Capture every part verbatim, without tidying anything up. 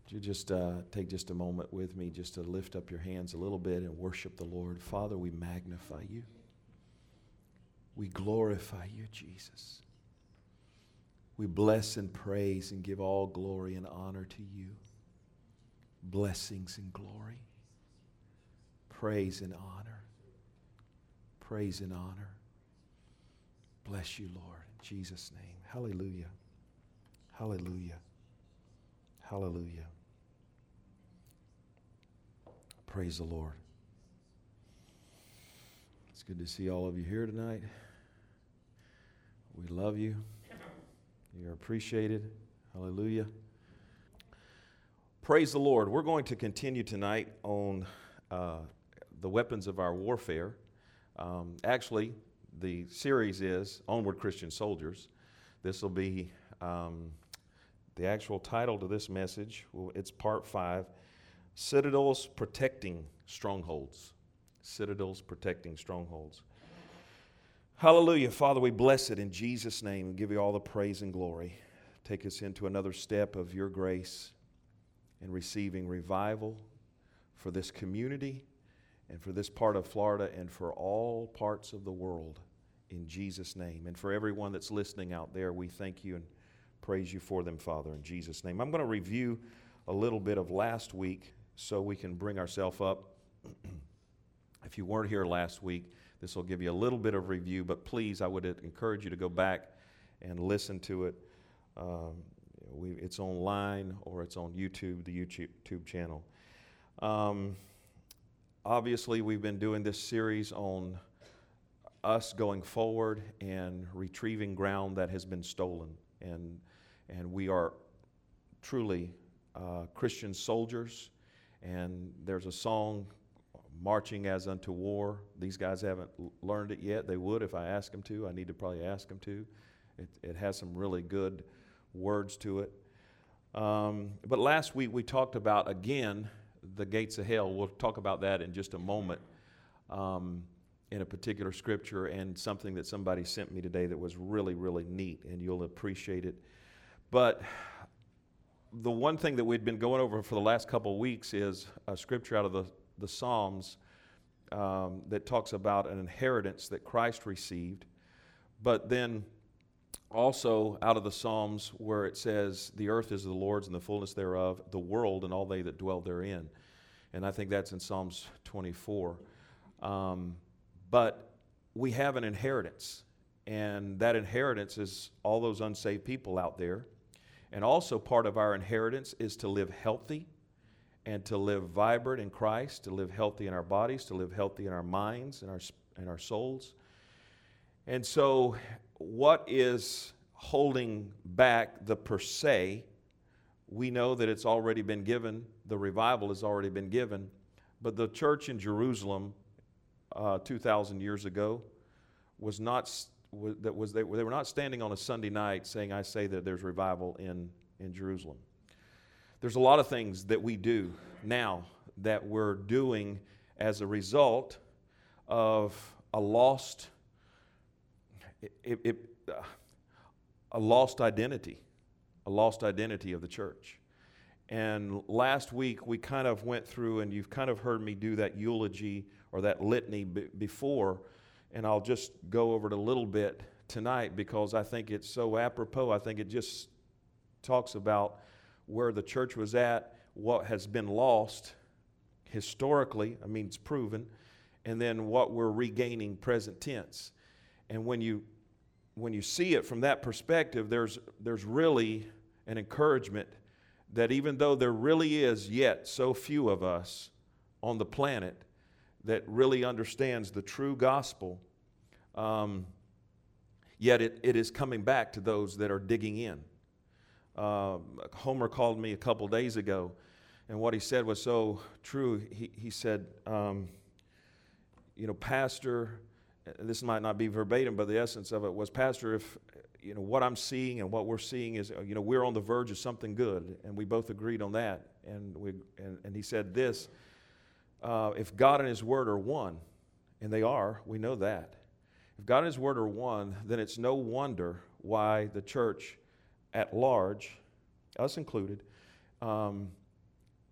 Would you just uh, take just a moment with me just to lift up your hands a little bit and worship the Lord? Father, we magnify you. We glorify you, Jesus. We bless and praise and give all glory and honor to you. Blessings and glory. Praise and honor. Praise and honor. Bless you, Lord, in Jesus' name. Hallelujah. Hallelujah. Hallelujah. Praise the Lord. It's good to see all of you here tonight. We love you. You're appreciated. Hallelujah. Praise the Lord. We're going to continue tonight on uh, the weapons of our warfare. Um, actually, the series is Onward Christian Soldiers. This will be um, the actual title to this message. Well, it's part five, Citadels Protecting Strongholds. Citadels Protecting Strongholds. Hallelujah. Father, we bless it in Jesus' name and give you all the praise and glory. Take us into another step of your grace in receiving revival for this community and for this part of Florida and for all parts of the world in Jesus' name. And for everyone that's listening out there, we thank you and praise you for them, Father, in Jesus' name. I'm going to review a little bit of last week so we can bring ourselves up. If you weren't here last week, this will give you a little bit of review, but please, I would encourage you to go back and listen to it. Um, we, it's online or it's on YouTube, the YouTube channel. Um, obviously, we've been doing this series on us going forward and retrieving ground that has been stolen. And, and we are truly uh, Christian soldiers. And there's a song, Marching as Unto War. These guys haven't learned it yet. They would if I asked them to. I need to probably ask them to. It, it has some really good words to it. Um, but last week we talked about, again, the gates of hell. We'll talk about that in just a moment um, in a particular scripture and something that somebody sent me today that was really, really neat, and you'll appreciate it. But the one thing that we'd been going over for the last couple of weeks is a scripture out of the the Psalms um, that talks about an inheritance that Christ received, but then also out of the Psalms where it says, the earth is the Lord's and the fullness thereof, the world and all they that dwell therein. And I think that's in Psalms twenty-four. Um, but we have an inheritance, and that inheritance is all those unsaved people out there. And also part of our inheritance is to live healthy and to live vibrant in Christ, to live healthy in our bodies, to live healthy in our minds and our, and our souls. And so what is holding back the per se? We know that it's already been given. The revival has already been given. But the church in Jerusalem uh, two thousand years ago was not, was, that was they, they were not standing on a Sunday night saying, I say that there's revival in, in Jerusalem. There's a lot of things that we do now that we're doing as a result of a lost, it, it, uh, a lost identity, a lost identity of the church. And last week we kind of went through, and you've kind of heard me do that eulogy or that litany b- before, and I'll just go over it a little bit tonight because I think it's so apropos. I think it just talks about where the church was at, what has been lost historically, I mean, it's proven, and then what we're regaining present tense. And when you when you see it from that perspective, there's there's really an encouragement that even though there really is yet so few of us on the planet that really understands the true gospel, um, yet it, it is coming back to those that are digging in. Uh, Homer called me a couple days ago, and what he said was so true. He, he said, um, you know, Pastor, this might not be verbatim, but the essence of it was, Pastor, if, you know, what I'm seeing and what we're seeing is, you know, we're on the verge of something good, and we both agreed on that. And we and, and he said this, uh, if God and His Word are one, and they are, we know that. If God and His Word are one, then it's no wonder why the church at large, us included, um,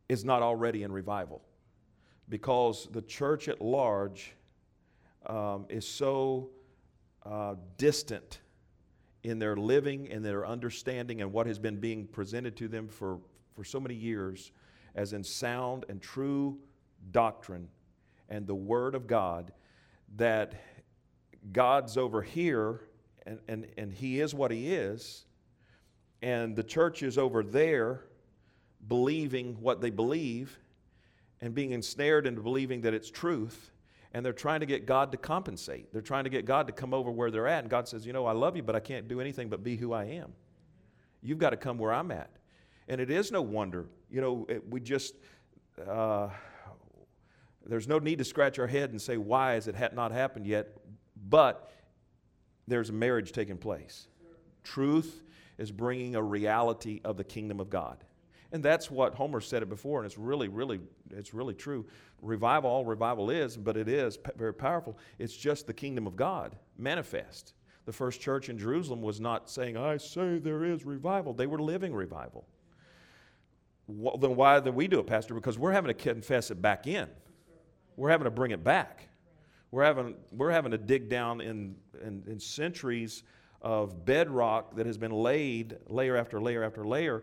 is not already in revival, because the church at large um, is so uh, distant in their living and their understanding and what has been being presented to them for, for so many years as in sound and true doctrine and the Word of God, that God's over here and, and, and He is what He is, and the church is over there believing what they believe and being ensnared into believing that it's truth, and they're trying to get God to compensate. They're trying to get God to come over where they're at, and God says, you know, I love you, but I can't do anything but be who I am. You've got to come where I'm at. And it is no wonder, you know, it, we just, uh, there's no need to scratch our head and say, why has it ha- not happened yet? But there's a marriage taking place. Truth is bringing a reality of the kingdom of God. And that's what Homer said it before, and it's really, really, it's really true. Revival, all revival is, but it is p- very powerful. It's just the kingdom of God manifest. The first church in Jerusalem was not saying, I say there is revival. They were living revival. Well, then why do we do it, Pastor? Because we're having to confess it back in. We're having to bring it back. We're having, we're having to dig down in, in, in centuries of bedrock that has been laid layer after layer after layer.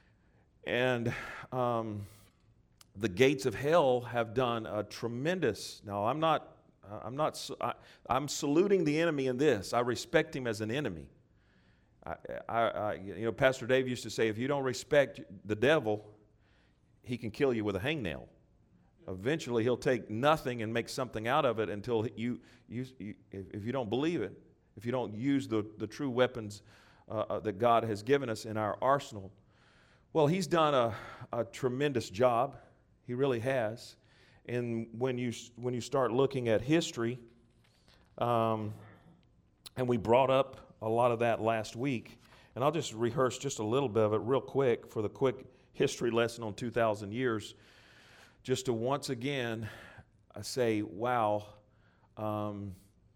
And um, the gates of hell have done a tremendous. Now, I'm not. I'm not. I, I'm saluting the enemy in this. I respect him as an enemy. I, I, I, you know, Pastor Dave used to say, if you don't respect the devil, he can kill you with a hangnail. Eventually, he'll take nothing and make something out of it until you. you, you if you don't believe it, if you don't use the the true weapons uh, that God has given us in our arsenal. Well, he's done a, a tremendous job. He really has. And when you when you start looking at history, um, and we brought up a lot of that last week, and I'll just rehearse just a little bit of it real quick for the quick history lesson on two thousand years, just to once again I say, wow, um,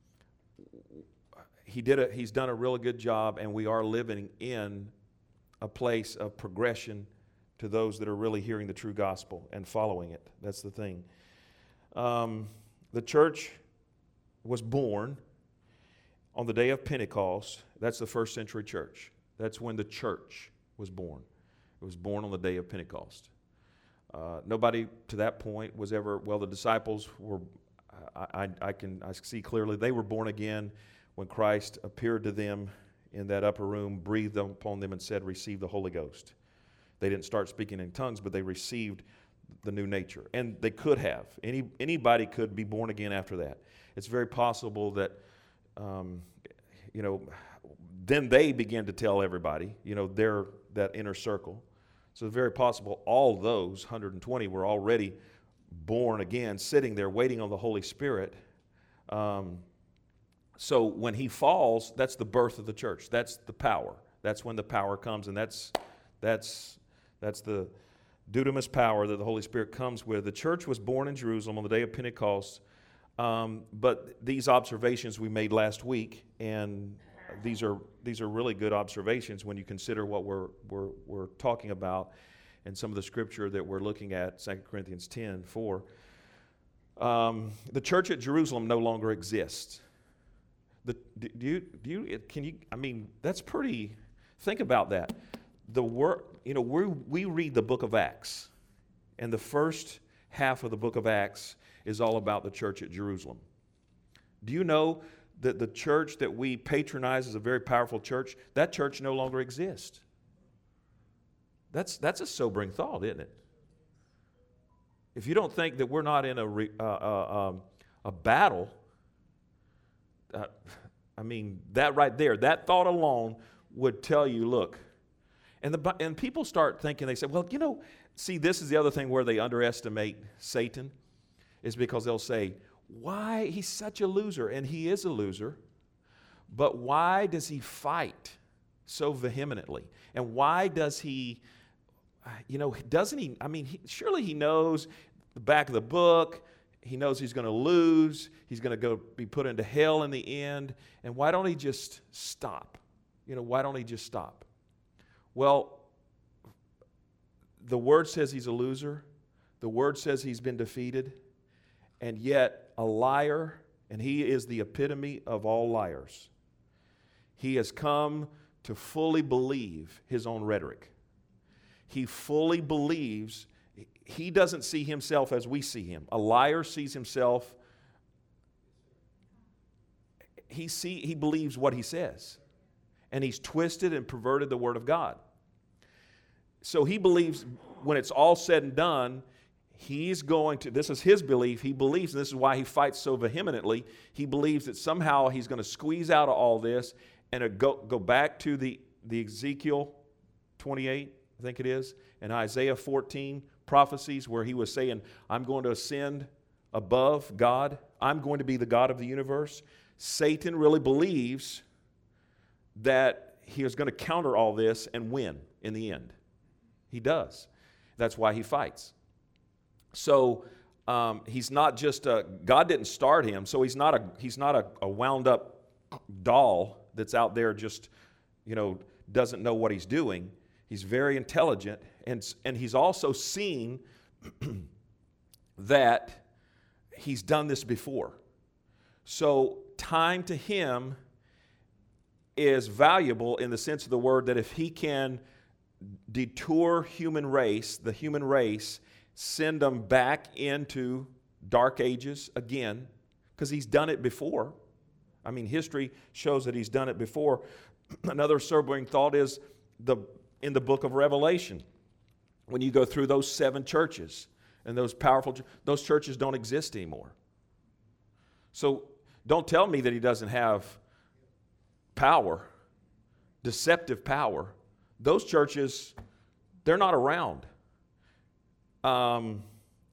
he did a, he's done a really good job, and we are living in a place of progression to those that are really hearing the true gospel and following it. That's the thing. Um, the church was born on the day of Pentecost. That's the first century church. That's when the church was born. It was born on the day of Pentecost. Uh, nobody to that point was ever, well, the disciples were, I, I, I can I see clearly, they were born again when Christ appeared to them in that upper room, breathed upon them and said, receive the Holy Ghost. They didn't start speaking in tongues, but they received the new nature. And they could have. Any Anybody could be born again after that. It's very possible that, um, you know, then they began to tell everybody, you know, their that inner circle. So it's very possible all those one hundred twenty were already born again, sitting there waiting on the Holy Spirit. Um So when he falls, that's the birth of the church. That's the power. That's when the power comes, and that's that's that's the dunamis power that the Holy Spirit comes with. The church was born in Jerusalem on the day of Pentecost, um, but these observations we made last week, and these are these are really good observations when you consider what we're we're we're talking about, and some of the scripture that we're looking at, Second Corinthians ten four. Um, the church at Jerusalem no longer exists. The, do you, do you, can you, I mean, that's pretty, think about that. The word, you know, we we read the book of Acts, and the first half of the book of Acts is all about the church at Jerusalem. Do you know that the church that we patronize as a very powerful church, that church no longer exists? That's, that's a sobering thought, isn't it? If you don't think that we're not in a, re, uh, uh, um, a battle, Uh, I mean, that right there, that thought alone would tell you, look, and the and people start thinking, they say, well, you know, see, this is the other thing where they underestimate Satan, is because they'll say, why, he's such a loser, and he is a loser, but why does he fight so vehemently? And why does he, you know, doesn't he, I mean, he, surely he knows the back of the book. He knows he's going to lose. He's going to go be put into hell in the end. And why don't he just stop? You know, why don't he just stop? Well, the word says he's a loser, The Word says he's been defeated, and yet a liar, and he is the epitome of all liars. He has come to fully believe his own rhetoric. He fully believes, he doesn't see himself as we see him. A liar sees himself, he, see, he believes what he says. And he's twisted and perverted the Word of God. So he believes when it's all said and done, he's going to, this is his belief, he believes, and this is why he fights so vehemently, he believes that somehow he's going to squeeze out of all this and go, go back to the, the Ezekiel twenty-eight, I think it is, and Isaiah fourteen prophecies where he was saying, I'm going to ascend above God. I'm going to be the God of the universe. Satan really believes that he is going to counter all this and win in the end. He does. That's why he fights. So um, he's not just a, God didn't start him, so he's not a he's not a, a wound up doll that's out there just, you know, doesn't know what he's doing. He's very intelligent, and, and he's also seen that he's done this before. So time to him is valuable in the sense of the word that if he can detour human race, the human race, send them back into dark ages again, because he's done it before. I mean, history shows that he's done it before. Another sobering thought is the in the book of Revelation, when you go through those seven churches and those powerful, those churches don't exist anymore. So don't tell me that he doesn't have power, deceptive power. Those churches, they're not around. Um,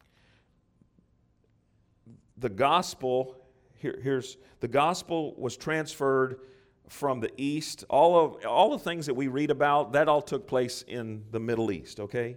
the gospel, here, here's the gospel was transferred from the East. All of all the things that we read about, that all took place in the Middle East, okay?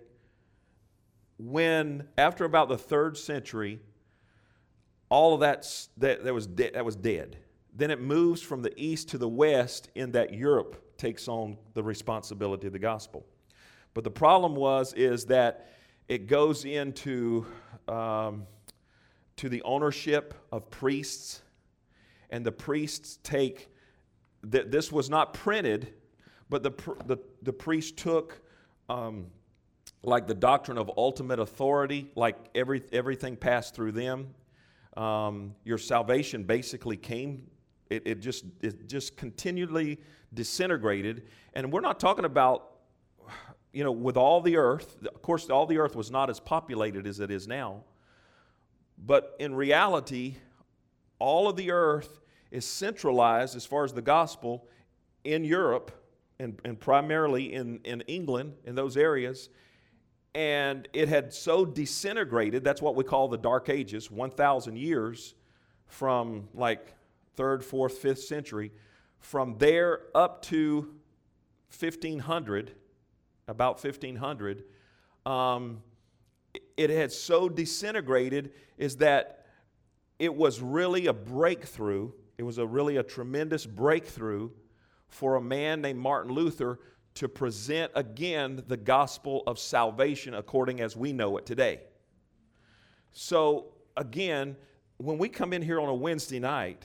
When, after about the third century, all of that's, that, that, was de- that was dead. Then it moves from the East to the West in that Europe takes on the responsibility of the gospel. But the problem was, is that it goes into um, to the ownership of priests, and the priests take, th- this was not printed, but the, pr- the, the priest took um, like the doctrine of ultimate authority, like every, everything passed through them. Um, your salvation basically came, it, it just it just continually disintegrated. And we're not talking about, you know, with all the earth. Of course, all the earth was not as populated as it is now. But in reality, all of the earth is centralized as far as the gospel in Europe and, and primarily in, in England, in those areas. And it had so disintegrated, that's what we call the Dark Ages, one thousand years from like third, fourth, fifth century. From there up to fifteen hundred, about fifteen hundred, um, it had so disintegrated is that it was really a breakthrough. It was a really a tremendous breakthrough for a man named Martin Luther to present again the gospel of salvation according as we know it today. So again, when we come in here on a Wednesday night,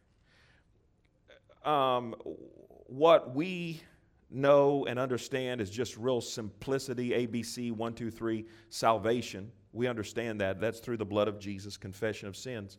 um, what we know and understand is just real simplicity, A B C, one, two, three, salvation. We understand that. That's through the blood of Jesus, confession of sins.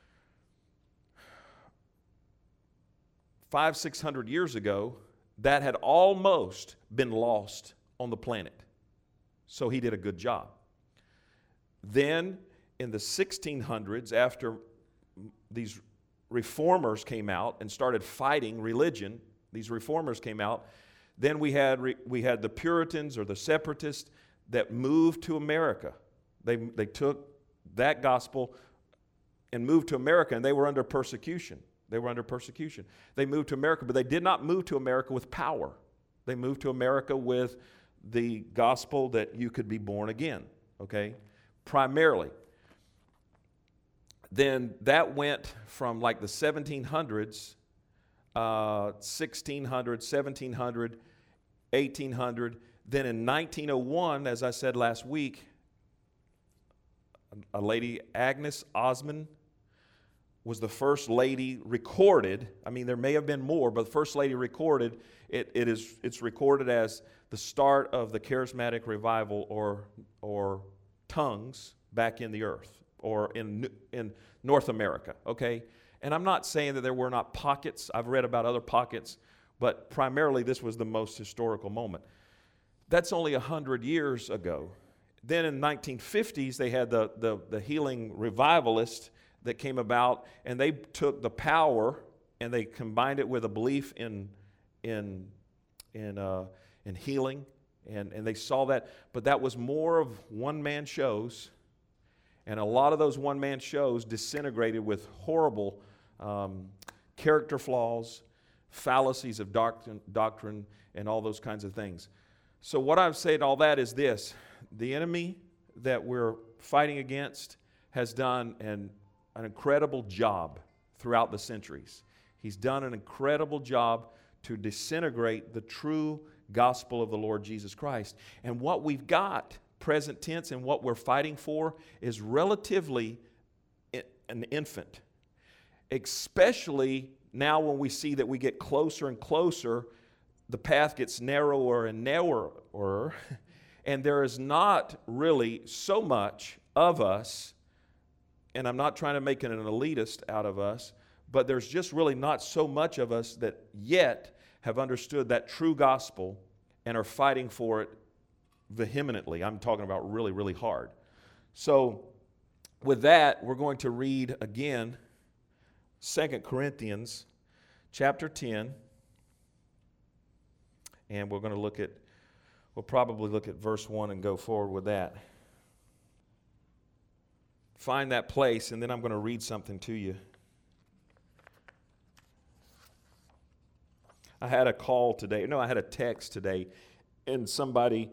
Five, six hundred years ago, that had almost been lost on the planet. So he did a good job. Then in the sixteen hundreds, after these reformers came out and started fighting religion, these reformers came out, then we had we had the Puritans or the separatists that moved to America. They, they took that gospel and moved to America, and they were under persecution. They were under persecution. They moved to America, but they did not move to America with power. They moved to America with the gospel that you could be born again, okay, primarily. Then that went from like the seventeen hundreds, uh, sixteen hundred, seventeen hundred, eighteen hundred. Then in nineteen oh one, as I said last week, a lady, Agnes Osman, was the first lady recorded. I mean, there may have been more, but the first lady recorded, it, it is, it's recorded as the start of the charismatic revival or, or tongues back in the earth or in, in North America, okay? And I'm not saying that there were not pockets. I've read about other pockets, but primarily this was the most historical moment. That's only one hundred years ago. Then in the nineteen fifties, they had the, the, the healing revivalist that came about, and they took the power and they combined it with a belief in in in uh, in healing, and, and they saw that. But that was more of one-man shows, and a lot of those one-man shows disintegrated with horrible um, character flaws, fallacies of doctrine, doctrine, and all those kinds of things. So what I've said all that is this: the enemy that we're fighting against has done an, an incredible job throughout the centuries. He's done an incredible job to disintegrate the true gospel of the Lord Jesus Christ. And what we've got, present tense, and what we're fighting for is relatively an infant. Especially now when we see that we get closer and closer, the path gets narrower and narrower, and there is not really so much of us, and I'm not trying to make it an elitist out of us, but there's just really not so much of us that yet have understood that true gospel and are fighting for it vehemently. I'm talking about really, really hard. So with that, we're going to read again Second Corinthians chapter ten. And we're going to look at, we'll probably look at verse one and go forward with that. Find that place, and then I'm going to read something to you. I had a call today, no, I had a text today, and somebody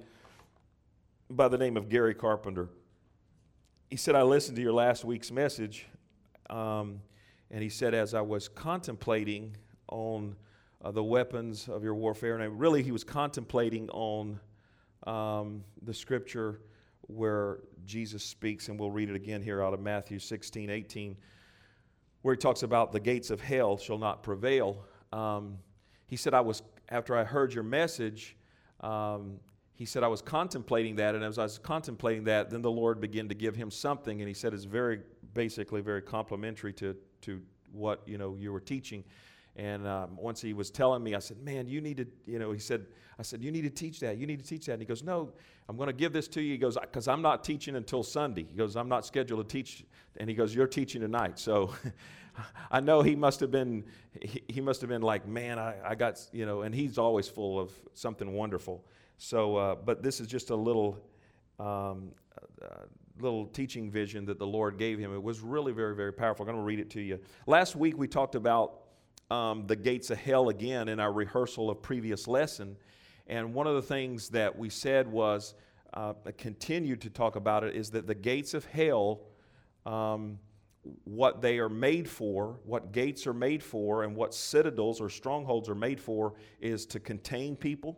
by the name of Gary Carpenter, he said, I listened to your last week's message, um, and he said, as I was contemplating on Uh, the weapons of your warfare. And really, he was contemplating on um, the scripture where Jesus speaks, and we'll read it again here out of Matthew sixteen, eighteen, where he talks about the gates of hell shall not prevail. Um, he said, I was, after I heard your message, um, he said, I was contemplating that, and as I was contemplating that, then the Lord began to give him something, and he said it's very, basically very complimentary to, to what, you know, you were teaching. And um, once he was telling me, I said, man, you need to, you know, he said, I said, you need to teach that. You need to teach that. And he goes, no, I'm going to give this to you. He goes, because I'm not teaching until Sunday. He goes, I'm not scheduled to teach. And he goes, you're teaching tonight. So I know he must have been, he, he must have been like, man, I, I got, you know, and he's always full of something wonderful. So, uh, but this is just a little, um, uh, little teaching vision that the Lord gave him. It was really very, very powerful. I'm going to read it to you. Last week we talked about Um, the gates of hell again in our rehearsal of previous lesson. And one of the things that we said was, uh, continued to talk about it, is that the gates of hell, um, what they are made for, what gates are made for, and what citadels or strongholds are made for, is to contain people.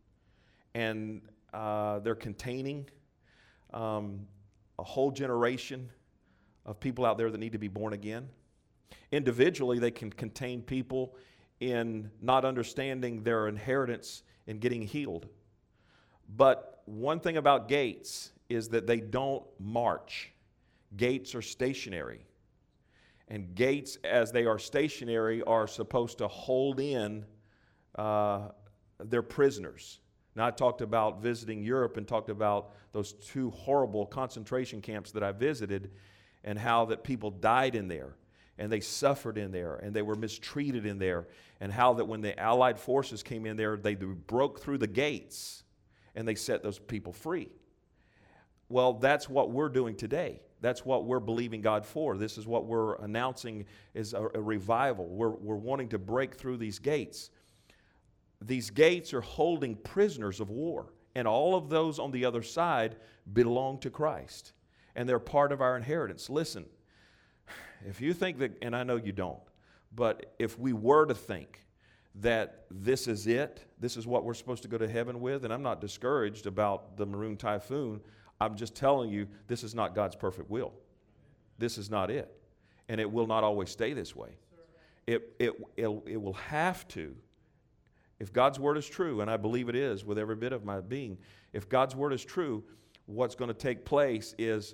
And uh, they're containing um, a whole generation of people out there that need to be born again. Individually, they can contain people in not understanding their inheritance and getting healed. But one thing about gates is that they don't march. Gates are stationary. And gates, as they are stationary, are supposed to hold in uh, their prisoners. Now, I talked about visiting Europe and talked about those two horrible concentration camps that I visited, and how that people died in there. And they suffered in there, and they were mistreated in there, and how that when the Allied forces came in there, they broke through the gates, and they set those people free. Well, that's what we're doing today. That's what we're believing God for. This is what we're announcing is a, a revival. We're, we're wanting to break through these gates. These gates are holding prisoners of war, and all of those on the other side belong to Christ, and they're part of our inheritance. Listen. If you think that, and I know you don't, but if we were to think that this is it, this is what we're supposed to go to heaven with, and I'm not discouraged about the Maroon Typhoon, I'm just telling you, this is not God's perfect will. This is not it. And it will not always stay this way. It, it, it, it will have to. If God's word is true, and I believe it is with every bit of my being, if God's word is true, what's going to take place is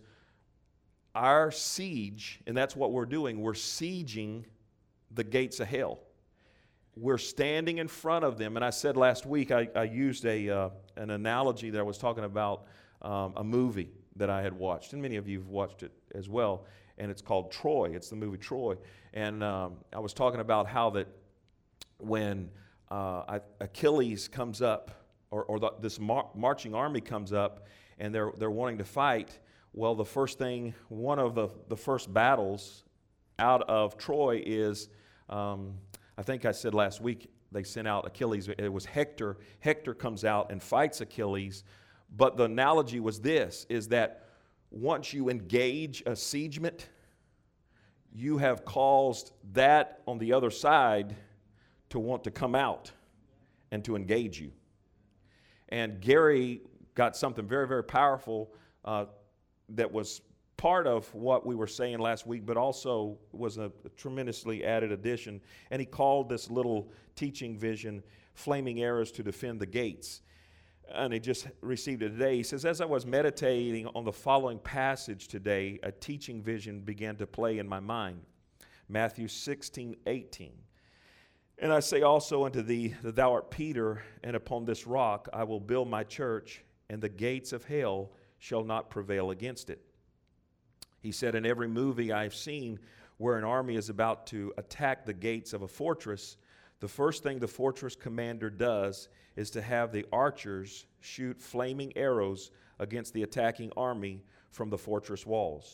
our siege, and that's what we're doing. We're sieging the gates of hell. We're standing in front of them. And I said last week, I, I used a uh, an analogy that I was talking about um, a movie that I had watched, and many of you have watched it as well, and it's called Troy. It's the movie Troy. And um, I was talking about how that when uh, Achilles comes up, or, or the, this mar- marching army comes up, and they're they're wanting to fight, well, the first thing, one of the, the first battles out of Troy is, um, I think I said last week, they sent out Achilles. It was Hector. Hector comes out and fights Achilles. But the analogy was this, is that once you engage a siegement, you have caused that on the other side to want to come out and to engage you. And Gary got something very, very powerful uh, that was part of what we were saying last week, but also was a, a tremendously added addition. And he called this little teaching vision, Flaming Arrows to Defend the Gates. And he just received it today. He says, as I was meditating on the following passage today, a teaching vision began to play in my mind. Matthew sixteen, eighteen. And I say also unto thee that thou art Peter, and upon this rock I will build my church, and the gates of hell shall not prevail against it. He said, in every movie I've seen where an army is about to attack the gates of a fortress, the first thing the fortress commander does is to have the archers shoot flaming arrows against the attacking army from the fortress walls.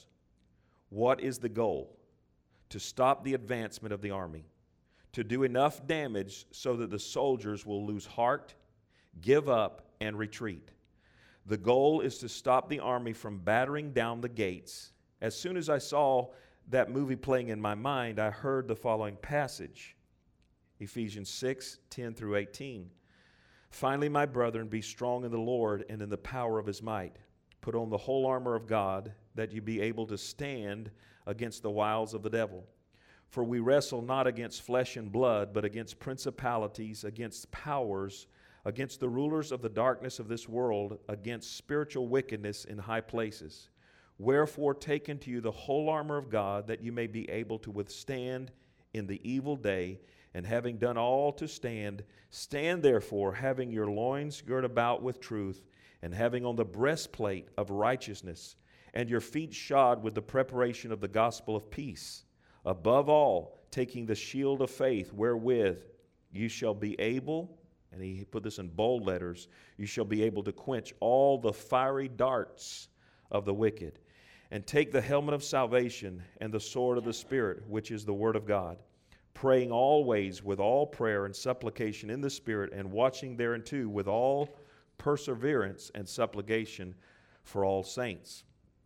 What is the goal? To stop the advancement of the army, to do enough damage so that the soldiers will lose heart, give up, and retreat. The goal is to stop the army from battering down the gates. As soon as I saw that movie playing in my mind, I heard the following passage, Ephesians six, ten through eighteen. Finally, my brethren, be strong in the Lord and in the power of his might. Put on the whole armor of God, that you be able to stand against the wiles of the devil. For we wrestle not against flesh and blood, but against principalities, against powers, against the rulers of the darkness of this world, against spiritual wickedness in high places. Wherefore take unto you the whole armor of God, that you may be able to withstand in the evil day, and having done all to stand, stand therefore, having your loins girt about with truth, and having on the breastplate of righteousness, and your feet shod with the preparation of the gospel of peace. Above all, taking the shield of faith, wherewith you shall be able, and he put this in bold letters, you shall be able to quench all the fiery darts of the wicked. And take the helmet of salvation and the sword of the Spirit, which is the word of God, praying always with all prayer and supplication in the Spirit, and watching thereunto with all perseverance and supplication for all saints.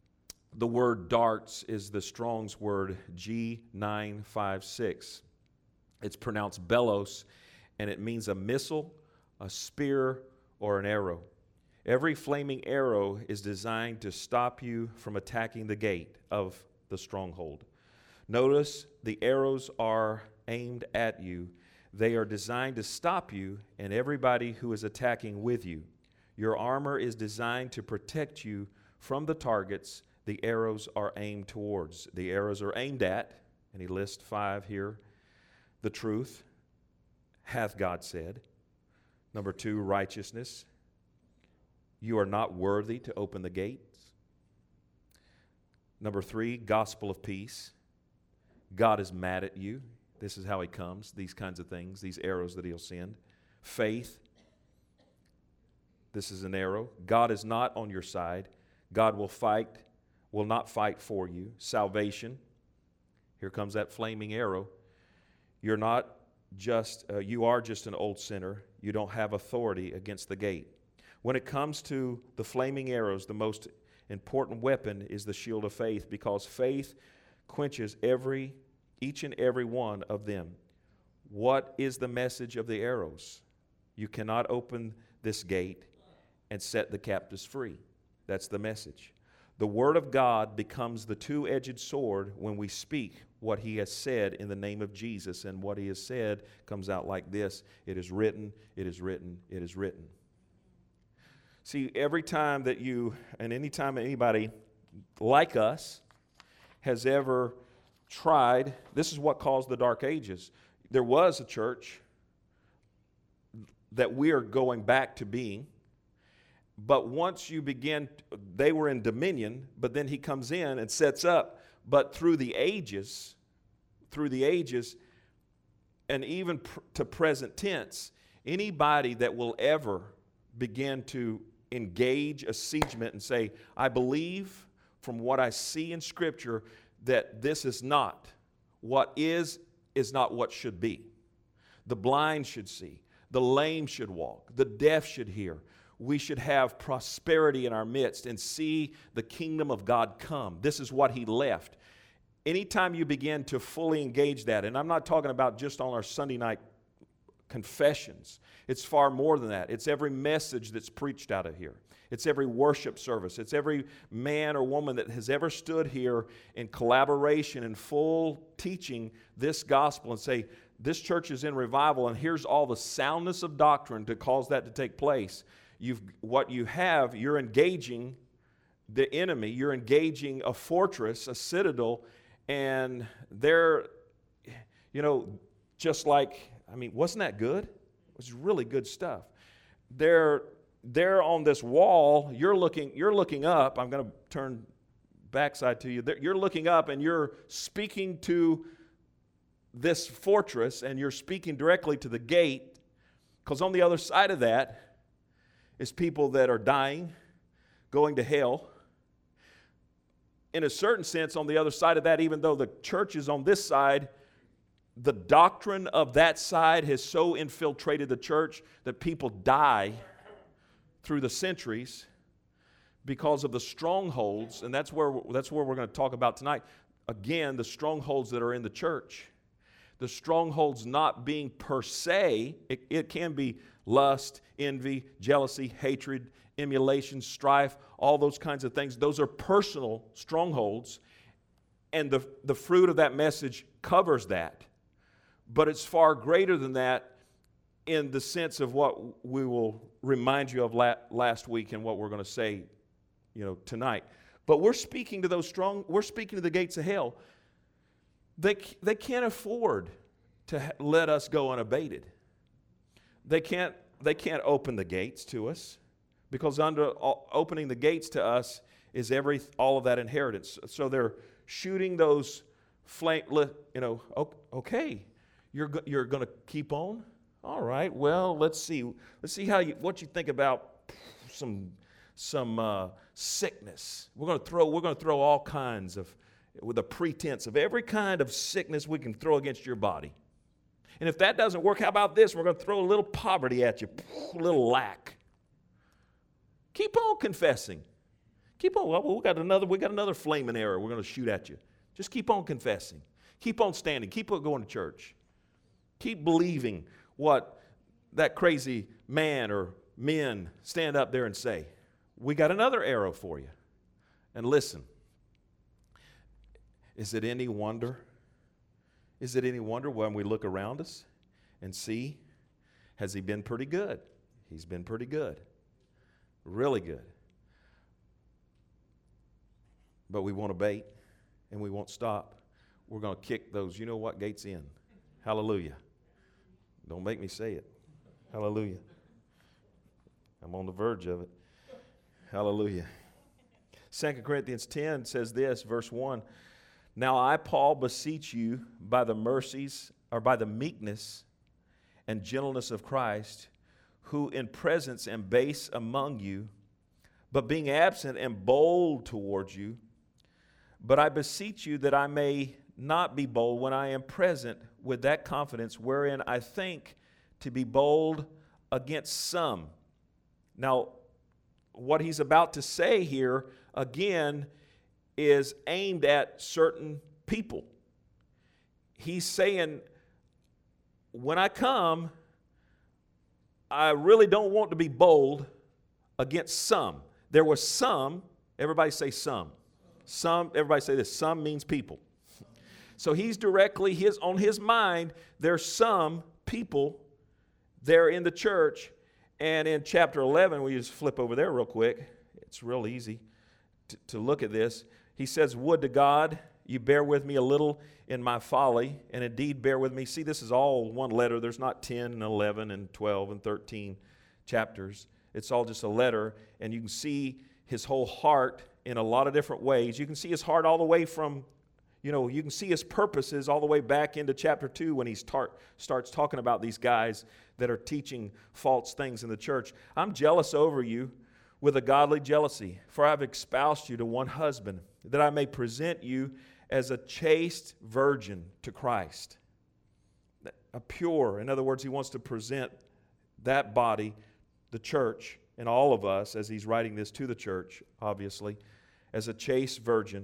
The word darts is the Strong's word G nine five six. It's pronounced belos, and it means a missile, a spear, or an arrow. Every flaming arrow is designed to stop you from attacking the gate of the stronghold. Notice the arrows are aimed at you. They are designed to stop you and everybody who is attacking with you. Your armor is designed to protect you from the targets the arrows are aimed towards. The arrows are aimed at, and he lists five here. The truth, hath God said. Number two, righteousness. You are not worthy to open the gates. Number three, gospel of peace. God is mad at you. This is how he comes, these kinds of things, these arrows that he'll send. Faith. This is an arrow. God is not on your side. God will fight, will not fight for you. Salvation. Here comes that flaming arrow. You're not just, uh, you are just an old sinner. You don't have authority against the gate. When it comes to the flaming arrows, the most important weapon is the shield of faith, because faith quenches every, each and every one of them. What is the message of the arrows? You cannot open this gate and set the captives free. That's the message. The Word of God becomes the two-edged sword when we speak what He has said in the name of Jesus. And what He has said comes out like this: it is written, it is written, it is written. See, every time that you, and any time anybody like us has ever tried, this is what caused the Dark Ages. There was a church that we are going back to being. But once you begin, they were in dominion, but then he comes in and sets up. But through the ages, through the ages, and even pr- to present tense, anybody that will ever begin to engage a siegement and say, I believe from what I see in Scripture that this is not. What is, is not what should be. The blind should see. The lame should walk. The deaf should hear. We should have prosperity in our midst and see the kingdom of God come. This is what He left. Anytime you begin to fully engage that, and I'm not talking about just on our Sunday night confessions. It's far more than that. It's every message that's preached out of here. It's every worship service. It's every man or woman that has ever stood here in collaboration and full teaching this gospel and say, this church is in revival and here's all the soundness of doctrine to cause that to take place. You've, what you have, you're engaging the enemy. You're engaging a fortress, a citadel, and they're, you know, just like, I mean, wasn't that good? It was really good stuff. They're, they're on this wall. You're looking, you're looking up. I'm going to turn backside to you. You're looking up and you're speaking to this fortress and you're speaking directly to the gate, because on the other side of that is people that are dying, going to hell. In a certain sense, on the other side of that, even though the church is on this side, the doctrine of that side has so infiltrated the church that people die through the centuries because of the strongholds, and that's where that's where we're going to talk about tonight. Again, the strongholds that are in the church. The strongholds not being per se, it, it can be lust, envy, jealousy, hatred, emulation, strife, all those kinds of things. Those are personal strongholds, and the, the fruit of that message covers that. But it's far greater than that in the sense of what we will remind you of la- last week and what we're going to say, you know, tonight. But we're speaking to those strong, we're speaking to the gates of hell. They, they can't afford to ha- let us go unabated. They can't, they can't open the gates to us, because under all, opening the gates to us is every all of that inheritance. So they're shooting those flame, you know, okay, you're go, you're going to keep on? All right, well, let's see. Let's see how you, what you think about some some uh, sickness. We're going to throw we're going to throw all kinds of, with a pretense of every kind of sickness we can throw against your body. And if that doesn't work, how about this? We're going to throw a little poverty at you, a little lack. Keep on confessing. Keep on. Well, we got another. We got another flaming arrow we're going to shoot at you. Just keep on confessing. Keep on standing. Keep on going to church. Keep believing what that crazy man or men stand up there and say. We got another arrow for you. And listen. Is it any wonder? Is it any wonder when we look around us and see, has he been pretty good? He's been pretty good. Really good. But we won't abate and we won't stop. We're going to kick those, you know what, gates in. Hallelujah. Don't make me say it. Hallelujah. I'm on the verge of it. Hallelujah. Second Corinthians ten says this, verse one. Now I, Paul, beseech you by the mercies, or by the meekness and gentleness of Christ, who in presence am base among you, but being absent am bold towards you. But I beseech you that I may not be bold when I am present with that confidence wherein I think to be bold against some. Now, what he's about to say here, again, is aimed at certain people. He's saying, when I come, I really don't want to be bold against some. there was some, everybody say some. Some, everybody say this, some means people. So he's directly, his on his mind, there's some people there in the church. And in chapter eleven, we just flip over there real quick. It's real easy to, to look at this. He says, would to God you bear with me a little in my folly, and indeed bear with me. See, this is all one letter. There's not ten and eleven and twelve and thirteen chapters. It's all just a letter, and you can see his whole heart in a lot of different ways. You can see his heart all the way from, you know, you can see his purposes all the way back into chapter two when he start, starts talking about these guys that are teaching false things in the church. I'm jealous over you with a godly jealousy, for I have espoused you to one husband, that I may present you as a chaste virgin to Christ. A pure, in other words, he wants to present that body, the church, and all of us, as he's writing this to the church, obviously, as a chaste virgin.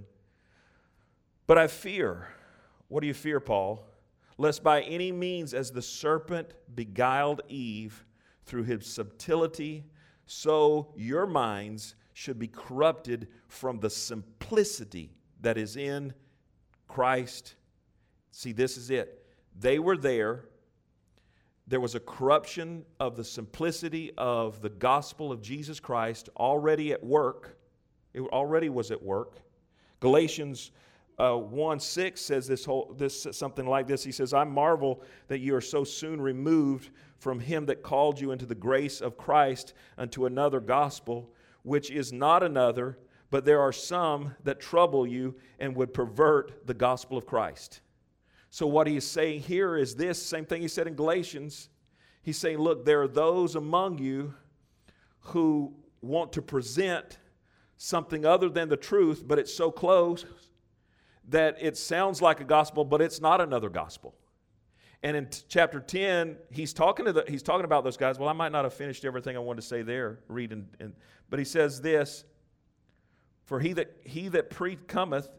But I fear, what do you fear, Paul? Lest by any means, as the serpent beguiled Eve through his subtlety, so your minds should be corrupted from the simplicity that is in Christ. See, this is it. They were there. There was a corruption of the simplicity of the gospel of Jesus Christ already at work. It already was at work. Galatians uh, one six says this whole this something like this. He says, I marvel that you are so soon removed from him that called you into the grace of Christ unto another gospel, which is not another, but there are some that trouble you and would pervert the gospel of Christ. So what he is saying here is this, same thing he said in Galatians. He's saying, look, there are those among you who want to present something other than the truth, but it's so close that it sounds like a gospel, but it's not another gospel. And in t- chapter ten, he's talking to the, he's talking about those guys. Well, I might not have finished everything I wanted to say there, read and, and but he says this, for he that he that pre- cometh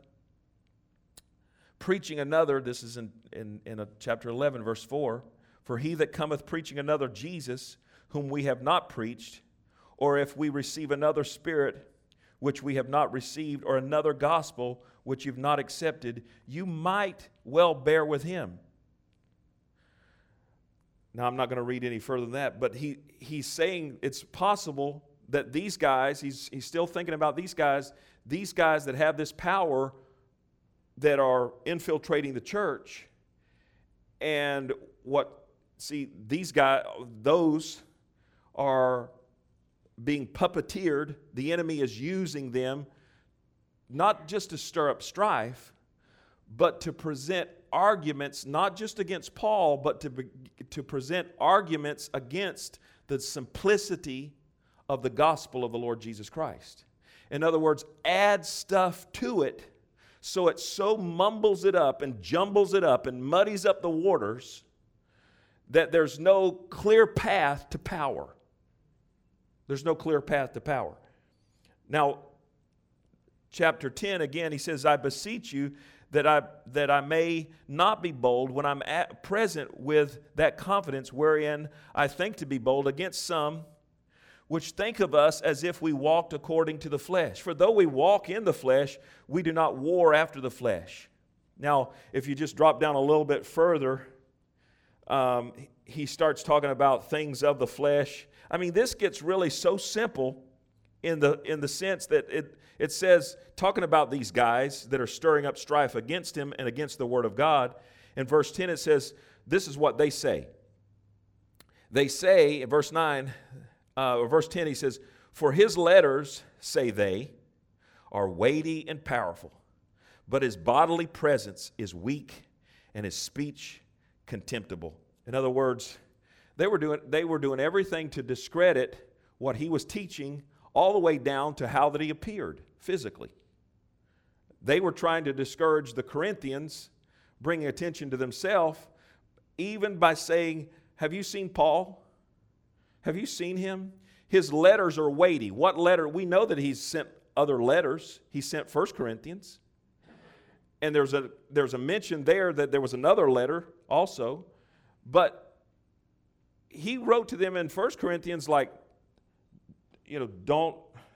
preaching another, this is in, in, in a chapter eleven, verse four, for he that cometh preaching another Jesus, whom we have not preached, or if we receive another spirit, which we have not received, or another gospel, which you've not accepted, you might well bear with him. Now, I'm not going to read any further than that, but he he's saying it's possible that these guys, he's, he's still thinking about these guys, these guys that have this power that are infiltrating the church, and what, see, these guys, those are being puppeteered. The enemy is using them not just to stir up strife, but to present arguments, not just against Paul, but to, to present arguments against the simplicity of the gospel of the Lord Jesus Christ. In other words, add stuff to it so it so mumbles it up and jumbles it up and muddies up the waters that there's no clear path to power. There's no clear path to power. Now, chapter ten, again, he says, I beseech you that I that I may not be bold when I'm at present with that confidence wherein I think to be bold against some which think of us as if we walked according to the flesh. For though we walk in the flesh, we do not war after the flesh. Now, if you just drop down a little bit further, um, he starts talking about things of the flesh. I mean, this gets really so simple in the in the sense that it it says, talking about these guys that are stirring up strife against him and against the word of God. In verse ten, it says, this is what they say. They say, in verse nine, uh, or verse ten, he says, for his letters, say they, are weighty and powerful, but his bodily presence is weak and his speech contemptible. In other words, they were doing they were doing everything to discredit what he was teaching, all the way down to how that he appeared physically. They were trying to discourage the Corinthians, bringing attention to themselves, even by saying, have you seen Paul? Have you seen him? His letters are weighty. What letter? We know that he's sent other letters. He sent First Corinthians. And there's a there's a mention there that there was another letter also. But he wrote to them in First Corinthians like, you know, don't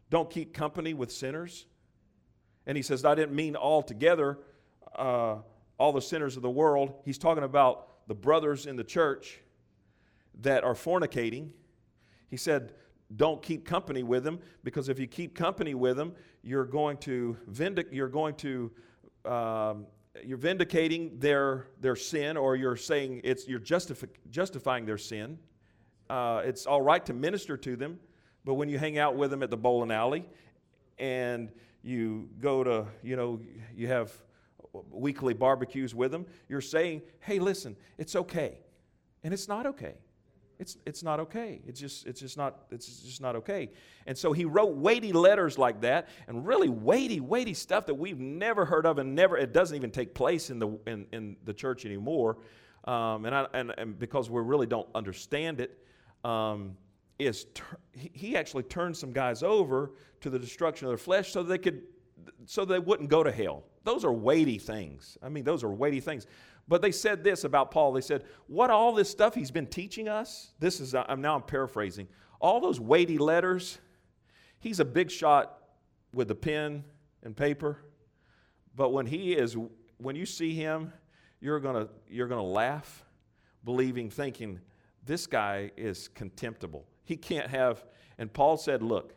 don't keep company with sinners. And he says, I didn't mean altogether uh, all the sinners of the world. He's talking about the brothers in the church that are fornicating. He said, don't keep company with them, because if you keep company with them, you're going to vindic- you're going to um, you're vindicating their their sin, or you're saying it's you're justifi- justifying their sin. Uh, it's all right to minister to them, but when you hang out with them at the bowling alley, and you go to you know you have weekly barbecues with them, you're saying, hey, listen, it's okay, and it's not okay. It's it's not okay. It's just it's just not it's just not okay. And so he wrote weighty letters like that, and really weighty, weighty stuff that we've never heard of, and never it doesn't even take place in the in, in the church anymore. Um, and I and, and because we really don't understand it, um, is ter- he, he actually turned some guys over to the destruction of their flesh so they could so they wouldn't go to hell. Those are weighty things. I mean, those are weighty things. But they said this about Paul. They said, what all this stuff he's been teaching us, this is, I'm now I'm paraphrasing, all those weighty letters, he's a big shot with the pen and paper. But when he is, when you see him, you're gonna you're gonna laugh, believing, thinking, this guy is contemptible. He can't have, and Paul said, look,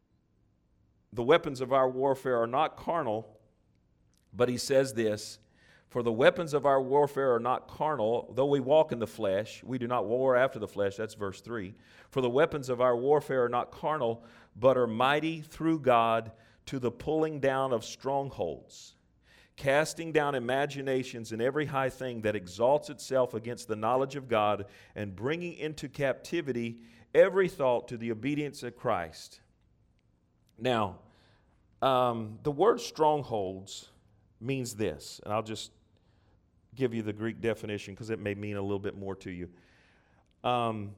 the weapons of our warfare are not carnal, but he says this, for the weapons of our warfare are not carnal, though we walk in the flesh. We do not war after the flesh. That's verse three. For the weapons of our warfare are not carnal, but are mighty through God to the pulling down of strongholds, casting down imaginations and every high thing that exalts itself against the knowledge of God, and bringing into captivity every thought to the obedience of Christ. Now, um, the word strongholds means this, and I'll just give you the Greek definition because it may mean a little bit more to you. Um,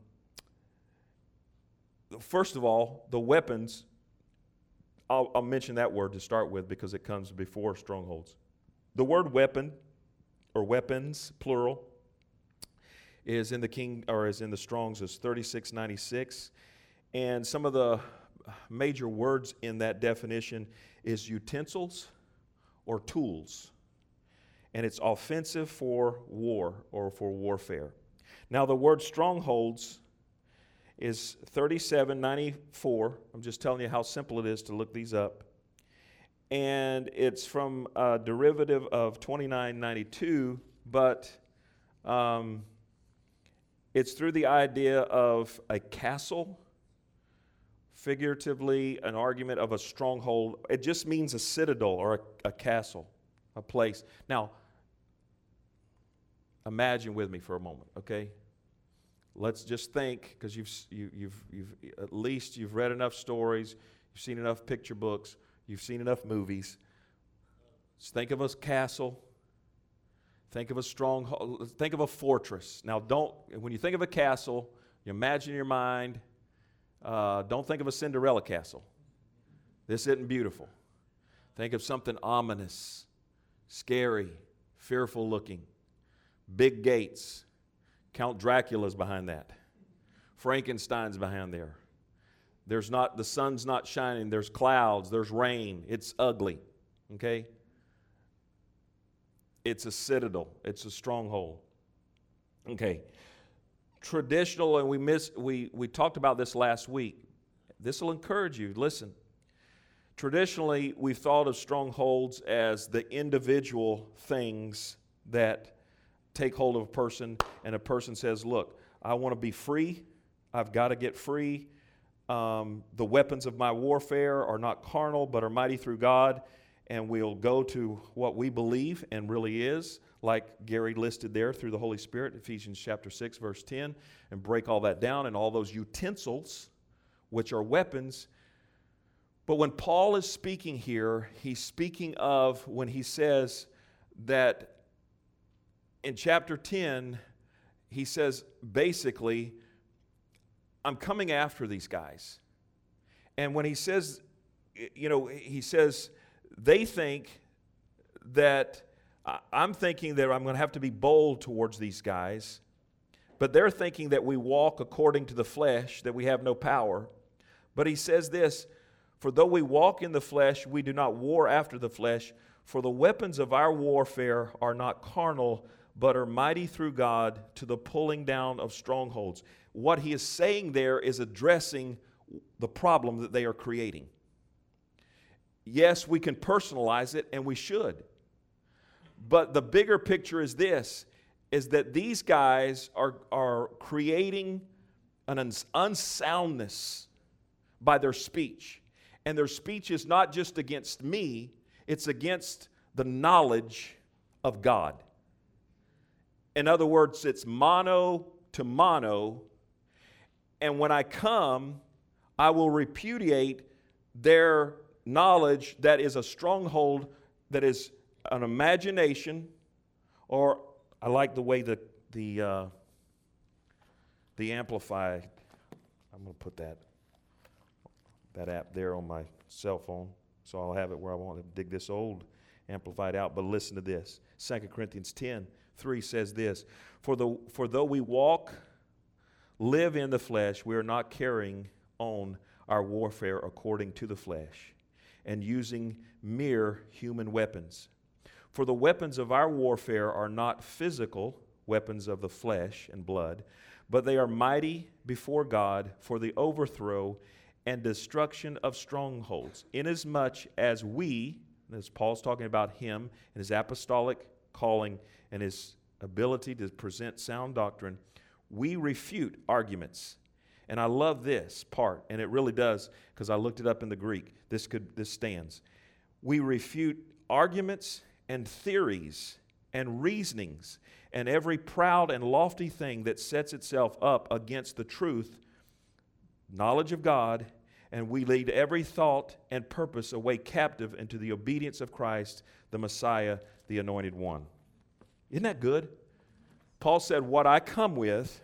first of all, the weapons, I'll, I'll mention that word to start with because it comes before strongholds. The word weapon, or weapons, plural, is in the King, or is in the Strong's is thirty-six ninety-six, and some of the major words in that definition is utensils or tools. And it's offensive for war or for warfare. Now the word strongholds is thirty-seven ninety-four. I'm just telling you how simple it is to look these up. And it's from a derivative of twenty-nine ninety-two, but um, it's through the idea of a castle, figuratively an argument of a stronghold. It just means a citadel or a, a castle, a place. Now, imagine with me for a moment, okay? Let's just think, because you've you, you've you've at least you've read enough stories, you've seen enough picture books, you've seen enough movies. Just think of a castle. Think of a stronghold. Think of a fortress. Now, don't when you think of a castle, you imagine in your mind. Uh, don't think of a Cinderella castle. This isn't beautiful. Think of something ominous, scary, fearful looking. Big gates. Count Dracula's behind that. Frankenstein's behind there. There's not, the sun's not shining. There's clouds. There's rain. It's ugly. Okay? It's a citadel. It's a stronghold. Okay. Traditional, and we miss, we, we talked about this last week. This will encourage you. Listen. Traditionally, we've thought of strongholds as the individual things that take hold of a person, and a person says, look, I want to be free. I've got to get free. Um, the weapons of my warfare are not carnal, but are mighty through God. And we'll go to what we believe and really is, like Gary listed there, through the Holy Spirit, Ephesians chapter six, verse ten, and break all that down and all those utensils, which are weapons. But when Paul is speaking here, he's speaking of when he says that in chapter ten, he says, basically, I'm coming after these guys. And when he says, you know, he says, they think that, I'm thinking that I'm going to have to be bold towards these guys, but they're thinking that we walk according to the flesh, that we have no power. But he says this, For though we walk in the flesh, we do not war after the flesh. For the weapons of our warfare are not carnal, but are mighty through God to the pulling down of strongholds. What he is saying there is addressing the problem that they are creating. Yes, we can personalize it, and we should. But the bigger picture is this, is that these guys are, are creating an uns- unsoundness by their speech. And their speech is not just against me, it's against the knowledge of God. In other words, it's mono to mono. And when I come, I will repudiate their knowledge that is a stronghold, that is an imagination, or I like the way that the uh, the Amplify, I'm going to put that that app there on my cell phone, so I'll have it where I want to dig this old Amplified out. But listen to this. Second Corinthians ten three says this, For the for though we walk, live in the flesh, we are not carrying on our warfare according to the flesh, and using mere human weapons. For the weapons of our warfare are not physical weapons of the flesh and blood, but they are mighty before God for the overthrow and destruction of strongholds, inasmuch as we, as Paul's talking about him and his apostolic calling and his ability to present sound doctrine, we refute arguments. And I love this part, and it really does, because I looked it up in the Greek. This could this stands. We refute arguments and theories and reasonings and every proud and lofty thing that sets itself up against the truth, knowledge of God, and we lead every thought and purpose away captive into the obedience of Christ, the Messiah, the Anointed One. Isn't that good? Paul said, what I come with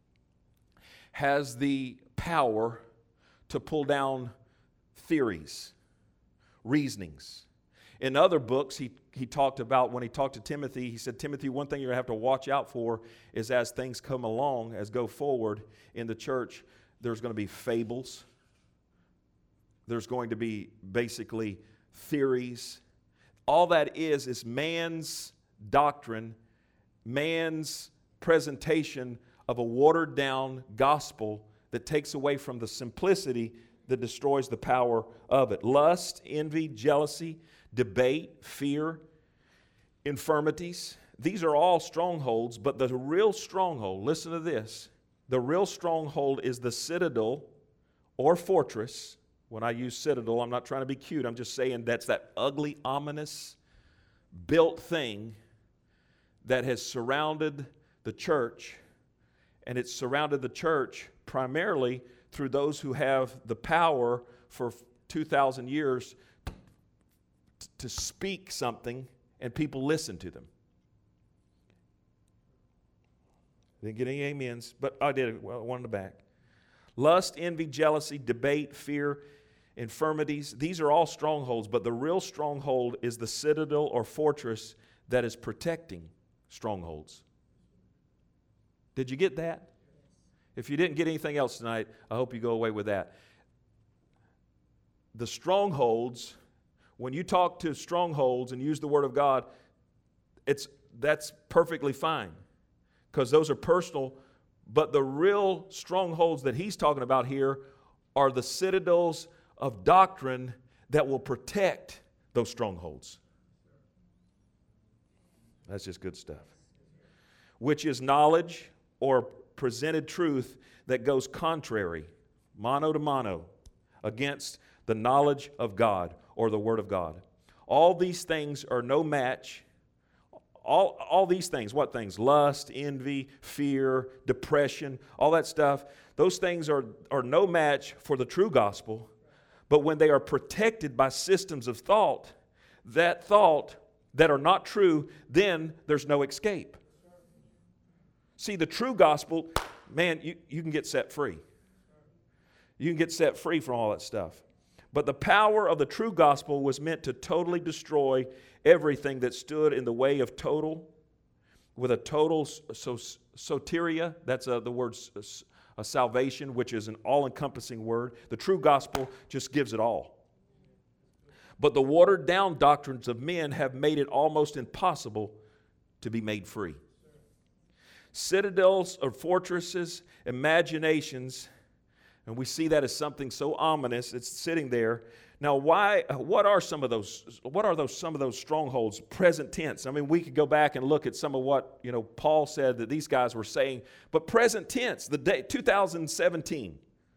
has the power to pull down theories, reasonings. In other books, he, he talked about, when he talked to Timothy, he said, Timothy, one thing you're going to have to watch out for is as things come along, as go forward in the church, there's going to be fables. There's going to be basically theories. All that is is man's doctrine, man's presentation of a watered-down gospel that takes away from the simplicity that destroys the power of it. Lust, envy, jealousy, debate, fear, infirmities. These are all strongholds, but the real stronghold, listen to this, the real stronghold is the citadel or fortress. When I use citadel, I'm not trying to be cute. I'm just saying that's that ugly, ominous, built thing that has surrounded the church. And it's surrounded the church primarily through those who have the power for two thousand years t- to speak something and people listen to them. Didn't get any amens, but I did it. Well, one in the back. Lust, envy, jealousy, debate, fear, infirmities. These are all strongholds, but the real stronghold is the citadel or fortress that is protecting strongholds. Did you get that? If you didn't get anything else tonight, I hope you go away with that. The strongholds, when you talk to strongholds and use the Word of God, it's that's perfectly fine, because those are personal. But the real strongholds that he's talking about here are the citadels of doctrine that will protect those strongholds. That's just good stuff. Which is knowledge or presented truth that goes contrary, mono to mono, against the knowledge of God or the Word of God. All these things are no match. All, all these things, what things? Lust, envy, fear, depression, all that stuff. Those things are, are no match for the true gospel. But when they are protected by systems of thought, that thought that are not true, then there's no escape. See, the true gospel, man, you, you can get set free. You can get set free from all that stuff. But the power of the true gospel was meant to totally destroy everything that stood in the way of total, with a total so, soteria, that's uh, the word uh, salvation, which is an all-encompassing word. The true gospel just gives it all. but the watered down doctrines of men have made it almost impossible to be made free. Citadels or fortresses, imaginations, and we see that as something so ominous. It's sitting there. Now, why? What are some of those? What are those? Some of those strongholds? Present tense. I mean, we could go back and look at some of what you know Paul said that these guys were saying, but present tense, the day two thousand seventeen.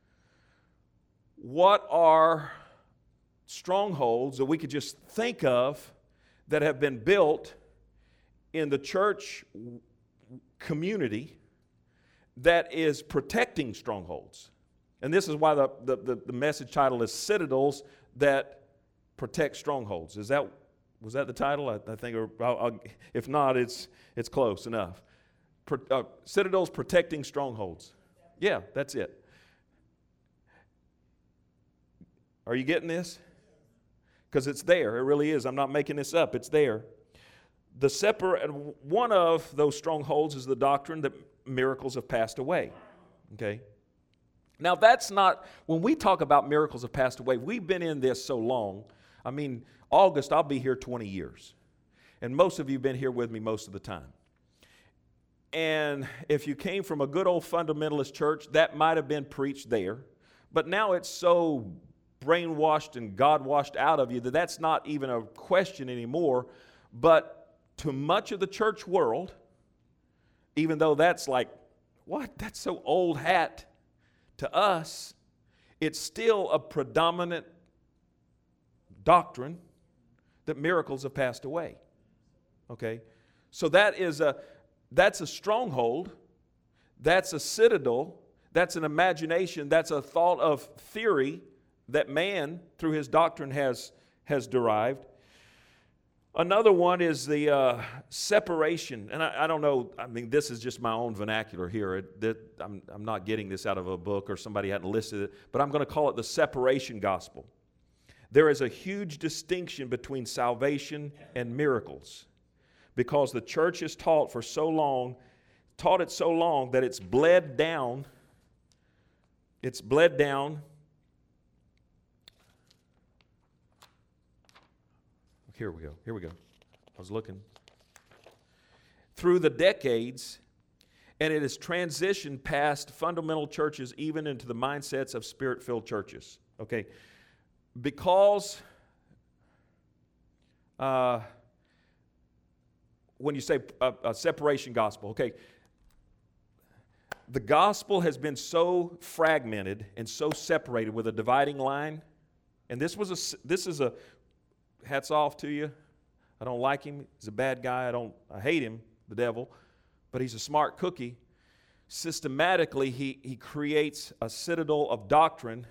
What are strongholds that we could just think of that have been built in the church community that is protecting strongholds? And this is why the, the, the message title is Citadels That Protect Strongholds. Is that, was that the title? I, I think, or I'll, I'll, if not, it's, it's close enough. Pro, uh, Citadels Protecting Strongholds. Yeah, that's it. Are you getting this? Because it's there. It really is. I'm not making this up. It's there. The separ- one of those strongholds is the doctrine that miracles have passed away. Okay? Now, that's not, when we talk about miracles have passed away, we've been in this so long. I mean, August, I'll be here twenty years. And most of you have been here with me most of the time. And if you came from a good old fundamentalist church, that might have been preached there. But now it's so brainwashed and God-washed out of you that that's not even a question anymore. But to much of the church world, even though that's like, what? That's so old hat. To us, it's still a predominant doctrine that miracles have passed away. Okay? So that is a that's a stronghold, that's a citadel, that's an imagination, that's a thought of theory that man, through his doctrine, has, has derived. Another one is the uh, separation, and I, I don't know, I mean, this is just my own vernacular here. It, that I'm, I'm not getting this out of a book or somebody hadn't listed it, but I'm going to call it the separation gospel. There is a huge distinction between salvation and miracles because the church has taught for so long, taught it so long that it's bled down, it's bled down Here we go. Here we go. I was looking. Through the decades, and it has transitioned past fundamental churches even into the mindsets of spirit-filled churches. Okay? Because uh, when you say a, a separation gospel, okay, the gospel has been so fragmented and so separated with a dividing line, and this was a this is a hats off to you. I don't like him. He's a bad guy. I don't. I hate him, the devil, but he's a smart cookie. Systematically, he he creates a citadel of doctrine,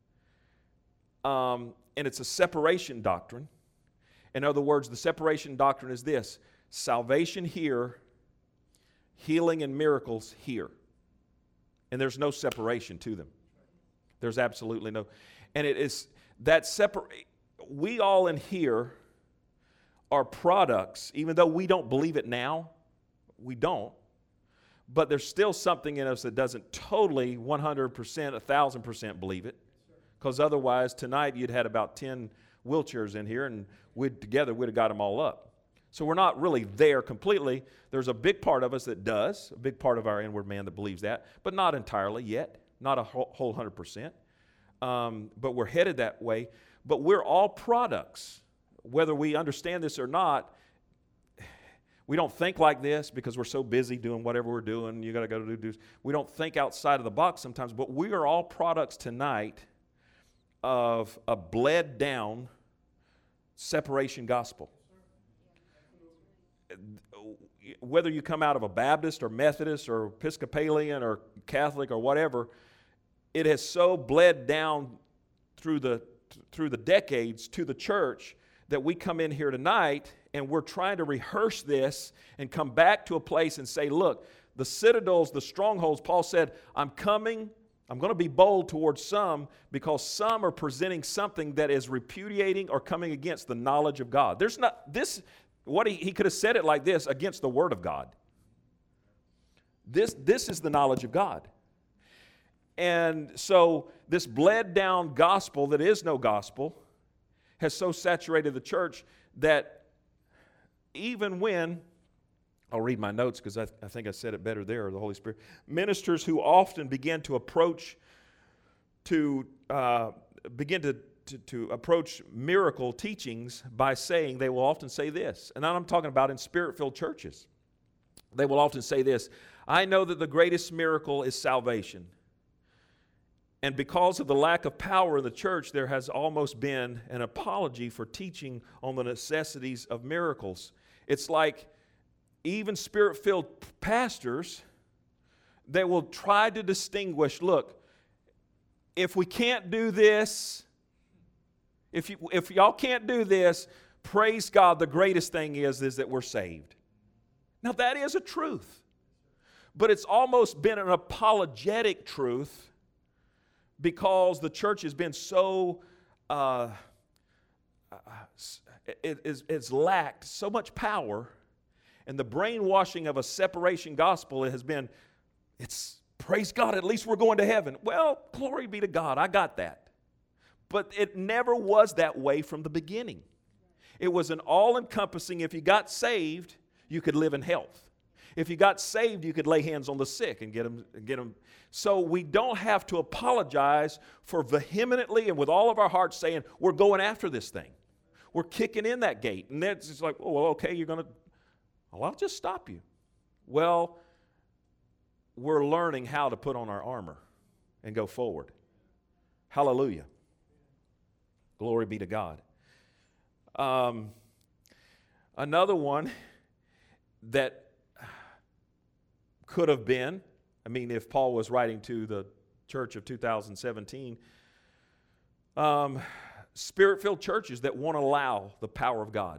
um, and it's a separation doctrine. In other words, the separation doctrine is this: salvation here, healing and miracles here, and there's no separation to them. There's absolutely no, and it is that separate. We all in here are products, even though we don't believe it now, we don't, but there's still something in us that doesn't totally one hundred percent, one thousand percent believe it, because otherwise tonight you'd had about ten wheelchairs in here and we'd together we'd have got them all up. So we're not really there completely. There's a big part of us that does, a big part of our inward man that believes that, but not entirely yet, not a whole, whole one hundred percent, um, but we're headed that way. But we're all products, whether we understand this or not. We don't think like this because we're so busy doing whatever we're doing. You got to go to do. We don't think outside of the box sometimes, but we are all products tonight of a bled down separation gospel. Whether you come out of a Baptist or Methodist or Episcopalian or Catholic or whatever, it has so bled down through the through the decades to the church that we come in here tonight and we're trying to rehearse this and come back to a place and say, look, the citadels, the strongholds, Paul said, I'm coming, I'm going to be bold towards some because some are presenting something that is repudiating or coming against the knowledge of God. There's not, this, what he, he could have said it like this, against the Word of God. This, this is the knowledge of God. And so this bled down gospel that is no gospel has so saturated the church that even when, I'll read my notes because I, I think I said it better there, the Holy Spirit, ministers who often begin to approach to uh, begin to, to, to approach miracle teachings by saying, they will often say this, and I'm talking about in Spirit-filled churches. They will often say this, I know that the greatest miracle is salvation. And because of the lack of power in the church, there has almost been an apology for teaching on the necessities of miracles. It's like even Spirit-filled pastors, they will try to distinguish, look, if we can't do this, if you, if y'all can't do this, praise God, the greatest thing is, is that we're saved. Now that is a truth, but it's almost been an apologetic truth because the church has been so, uh, it, it's, it's lacked so much power, and the brainwashing of a separation gospel has been, it's, praise God, at least we're going to heaven. Well, glory be to God, I got that. But it never was that way from the beginning. It was an all-encompassing, if you got saved, you could live in health. If you got saved, you could lay hands on the sick and get them, get them. So we don't have to apologize for vehemently and with all of our hearts saying, we're going after this thing. We're kicking in that gate. And then it's just like, oh, well, okay, you're going to, well, I'll just stop you. Well, we're learning how to put on our armor and go forward. Hallelujah. Glory be to God. Um, another one that could have been, I mean, if Paul was writing to the church of two thousand seventeen, um, Spirit-filled churches that won't allow the power of God.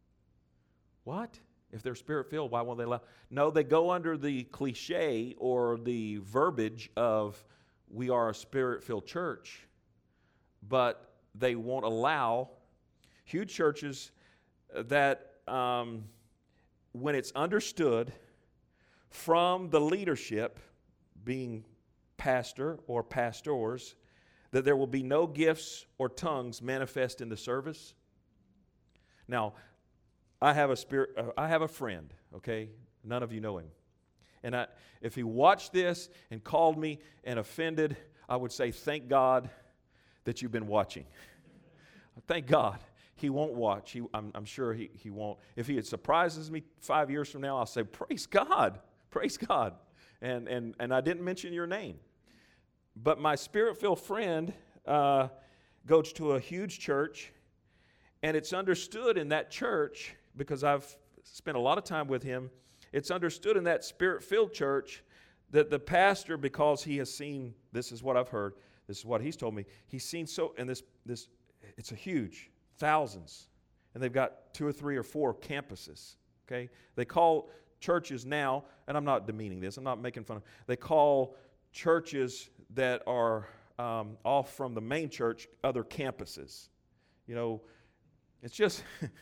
What? If they're Spirit-filled, why won't they allow? No, they go under the cliche or the verbiage of we are a Spirit-filled church, but they won't allow huge churches that um, when it's understood from the leadership, being pastor or pastors, that there will be no gifts or tongues manifest in the service. Now, I have a spirit. Uh, I have a friend. Okay, none of you know him, and I, if he watched this and called me and offended, I would say, "Thank God that you've been watching." Thank God. He won't watch. He, I'm, I'm sure he, he won't. If he surprises me five years from now, I'll say, praise God. Praise God. And, and, and I didn't mention your name. But my Spirit-filled friend uh, goes to a huge church, and it's understood in that church, because I've spent a lot of time with him, it's understood in that Spirit-filled church that the pastor, because he has seen, this is what I've heard, this is what he's told me, he's seen so, and this, this it's a huge, thousands, and they've got two or three or four campuses, okay? They call churches now, and I'm not demeaning this, I'm not making fun of, they call churches that are um, off from the main church other campuses. You know, it's just,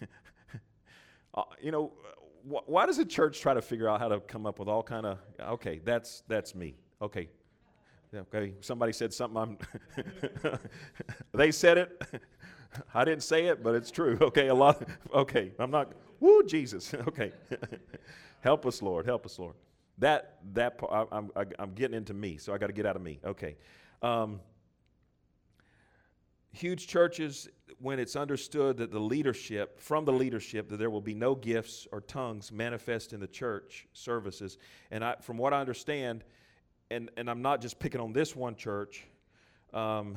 uh, you know, wh- why does a church try to figure out how to come up with all kind of, okay, that's that's me, okay. Okay, somebody said something, I'm they said it, I didn't say it, but it's true. Okay, a lot, okay, I'm not, woo, Jesus, okay. Help us, Lord, help us, Lord. That, that I, I'm, I, I'm getting into me, so I got to get out of me, okay. Um, huge churches, when it's understood that the leadership, from the leadership, that there will be no gifts or tongues manifest in the church services, and I, from what I understand, And, and I'm not just picking on this one church. Um,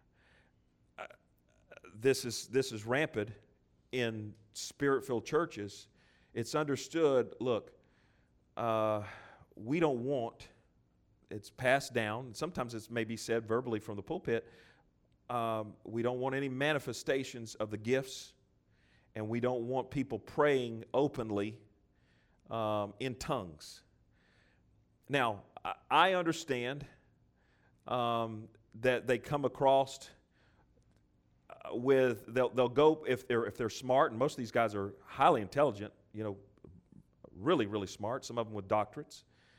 this is this is rampant in Spirit-filled churches. It's understood. Look, uh, we don't want. It's passed down. Sometimes it's maybe said verbally from the pulpit. Um, we don't want any manifestations of the gifts, and we don't want people praying openly um, in tongues. Now, I understand um, that they come across with they'll they'll go if they're if they're smart, and most of these guys are highly intelligent, you know, really really smart. Some of them with doctorates.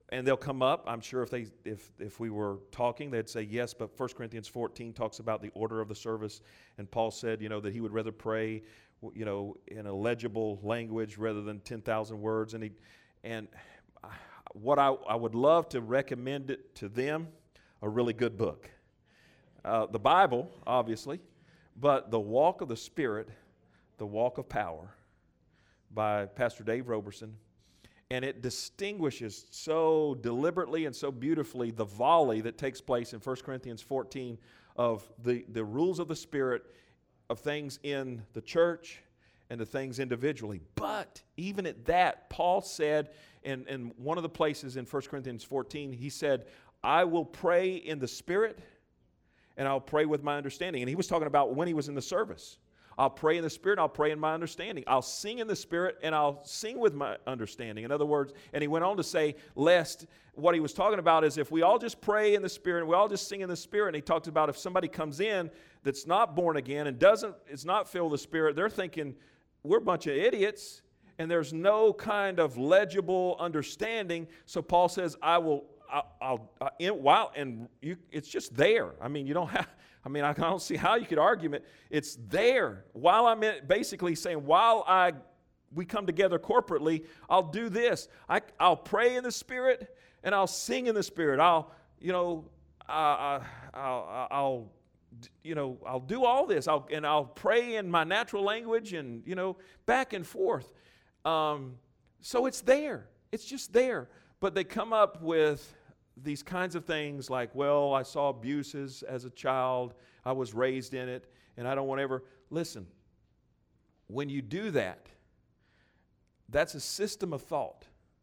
and they'll come up. I'm sure if they if if we were talking, they'd say yes. But First Corinthians fourteen talks about the order of the service, and Paul said, you know, that he would rather pray, you know, in a legible language rather than ten thousand words. And he, and what I I would love to recommend it to them, a really good book, uh, the Bible, obviously, but The Walk of the Spirit, The Walk of Power, by Pastor Dave Roberson. And it distinguishes so deliberately and so beautifully the volley that takes place in First Corinthians fourteen of the, the rules of the Spirit, of things in the church and the things individually. But even at that, Paul said in, in one of the places in First Corinthians fourteen, he said, I will pray in the Spirit and I'll pray with my understanding. And he was talking about when he was in the service. I'll pray in the Spirit, I'll pray in my understanding. I'll sing in the Spirit, and I'll sing with my understanding. In other words, and he went on to say, lest, what he was talking about is if we all just pray in the Spirit, and we all just sing in the Spirit, and he talked about if somebody comes in that's not born again and doesn't, is not filled with the Spirit, they're thinking, we're a bunch of idiots, and there's no kind of legible understanding. So Paul says, I will, I'll, I'll uh, in, while, and you, it's just there. I mean, you don't have, I mean, I don't see how you could argue it. It's there. While I'm in, basically saying, while I we come together corporately, I'll do this. I, I'll pray in the Spirit and I'll sing in the Spirit. I'll, you know, uh, I'll, I'll, you know, I'll do all this. I'll and I'll pray in my natural language and you know, back and forth. Um, so it's there. It's just there. But they come up with these kinds of things like, well, I saw abuses as a child. I was raised in it, and I don't want to ever. Listen, when you do that, that's a system of thought.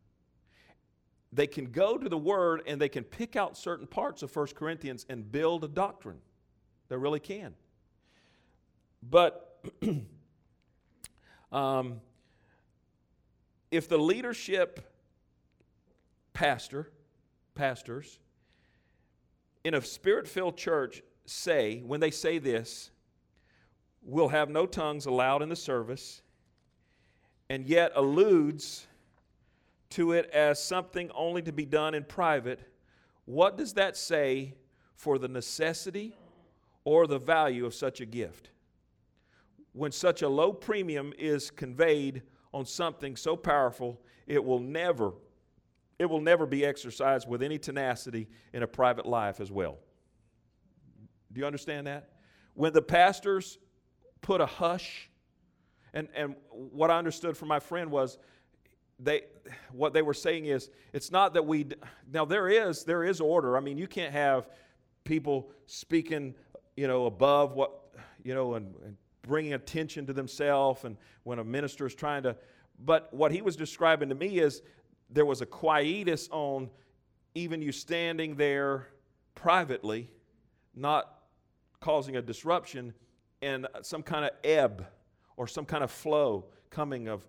They can go to the Word, and they can pick out certain parts of First Corinthians and build a doctrine. They really can. But um, if the leadership pastor, pastors in a Spirit-filled church say, when they say this, we'll have no tongues allowed in the service, and yet alludes to it as something only to be done in private, what does that say for the necessity or the value of such a gift? When such a low premium is conveyed on something so powerful, it will never It will never be exercised with any tenacity in a private life as well. Do you understand that? When the pastors put a hush, and, and what I understood from my friend was, they what they were saying is, it's not that we, now there is, there is order. I mean, you can't have people speaking, you know, above what, you know, and, and bringing attention to themselves, and when a minister is trying to, but what he was describing to me is, there was a quietus on even you standing there privately, not causing a disruption, and some kind of ebb or some kind of flow coming of,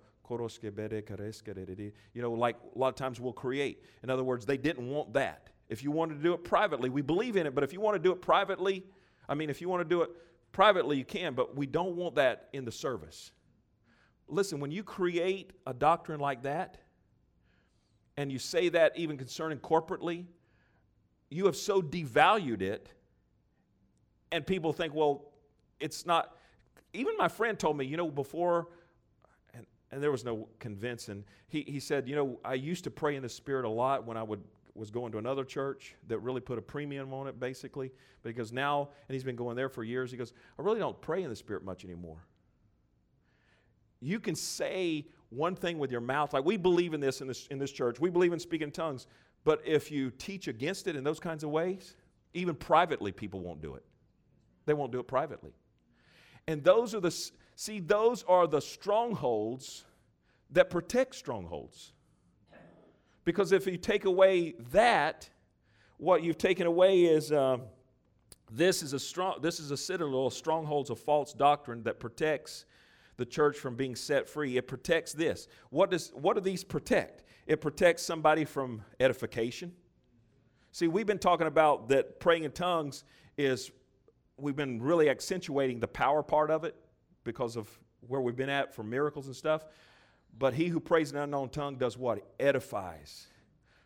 you know, like a lot of times we'll create. In other words, they didn't want that. If you wanted to do it privately, we believe in it, but if you want to do it privately, I mean, if you want to do it privately, you can, but we don't want that in the service. Listen, when you create a doctrine like that, and you say that even concerning corporately, you have so devalued it, and people think, well, it's not. Even my friend told me, you know, before, and, and there was no convincing, he, he said, you know, I used to pray in the Spirit a lot when I would was going to another church that really put a premium on it, basically. But he goes, now, and he's been going there for years, he goes, I really don't pray in the Spirit much anymore. You can say one thing with your mouth, like we believe in this in this in this church. We believe in speaking tongues. But if you teach against it in those kinds of ways, even privately, people won't do it. They won't do it privately. And those are the see, those are the strongholds that protect strongholds. Because if you take away that, what you've taken away is uh, this is a strong this is a citadel of strongholds of false doctrine that protects the church from being set free. It protects this. What does what do these protect? It protects somebody from edification. See, we've been talking about that praying in tongues is, we've been really accentuating the power part of it because of where we've been at for miracles and stuff. But he who prays in an unknown tongue does what? Edifies,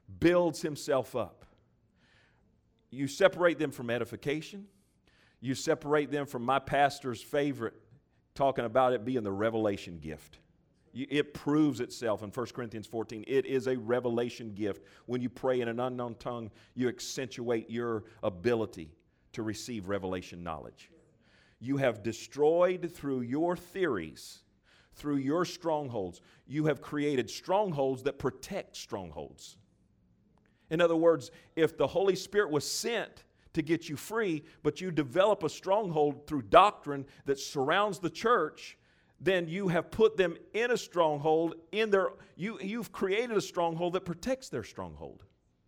builds himself up. You separate them from edification. You separate them from my pastor's favorite, talking about it being the revelation gift. It proves itself in First Corinthians fourteen. It is a revelation gift. When you pray in an unknown tongue, you accentuate your ability to receive revelation knowledge. You have destroyed through your theories, through your strongholds, you have created strongholds that protect strongholds. In other words, if the Holy Spirit was sent to get you free, but you develop a stronghold through doctrine that surrounds the church, then you have put them in a stronghold, in their, you, you've created a stronghold that protects their stronghold.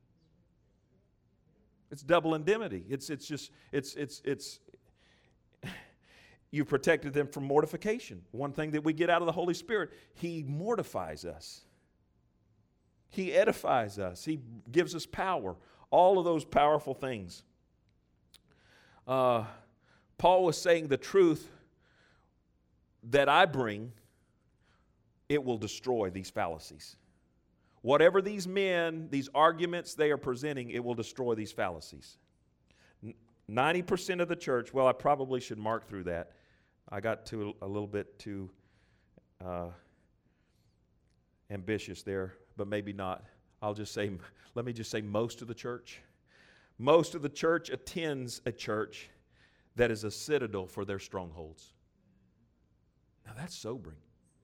It's double indemnity. It's, it's just, it's, it's, it's, you've protected them from mortification. One thing that we get out of the Holy Spirit, He mortifies us. He edifies us. He gives us power. All of those powerful things. Uh, Paul was saying the truth that I bring, it will destroy these fallacies. Whatever these men, these arguments they are presenting, it will destroy these fallacies. ninety percent of the church, well, I probably should mark through that. I got too, a little bit too uh, ambitious there, but maybe not. I'll just say, let me just say most of the church. Most of the church attends a church that is a citadel for their strongholds. Now that's sobering.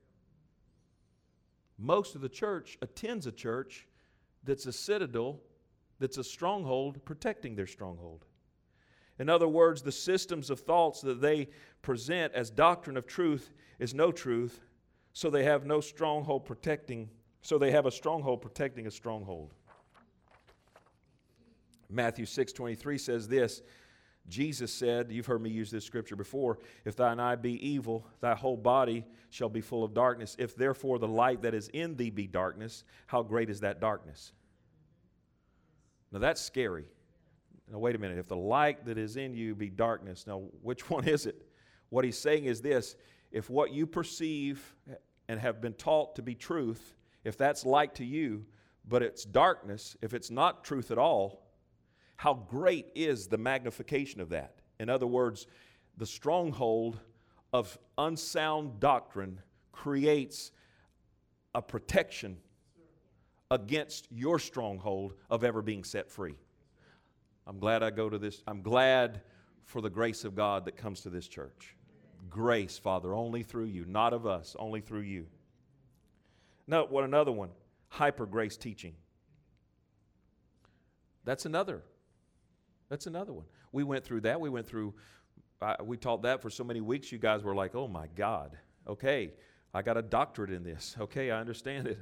Most of the church attends a church that's a citadel, that's a stronghold protecting their stronghold. In other words, the systems of thoughts that they present as doctrine of truth is no truth, so they have no stronghold protecting, so they have a stronghold protecting a stronghold. Matthew six twenty-three says this, Jesus said, you've heard me use this scripture before, if thine eye be evil, thy whole body shall be full of darkness. If therefore the light that is in thee be darkness, how great is that darkness? Now that's scary. Now wait a minute, if the light that is in you be darkness, now which one is it? What he's saying is this, if what you perceive and have been taught to be truth, if that's light to you, but it's darkness, if it's not truth at all, how great is the magnification of that? In other words, the stronghold of unsound doctrine creates a protection against your stronghold of ever being set free. I'm glad I go to this. I'm glad for the grace of God that comes to this church. Grace, Father, only through you, not of us, only through you. Note what another one, hyper grace teaching. That's another. That's another one. We went through that. We went through, uh, we taught that for so many weeks. You guys were like, oh my God. Okay, I got a doctorate in this. Okay, I understand it.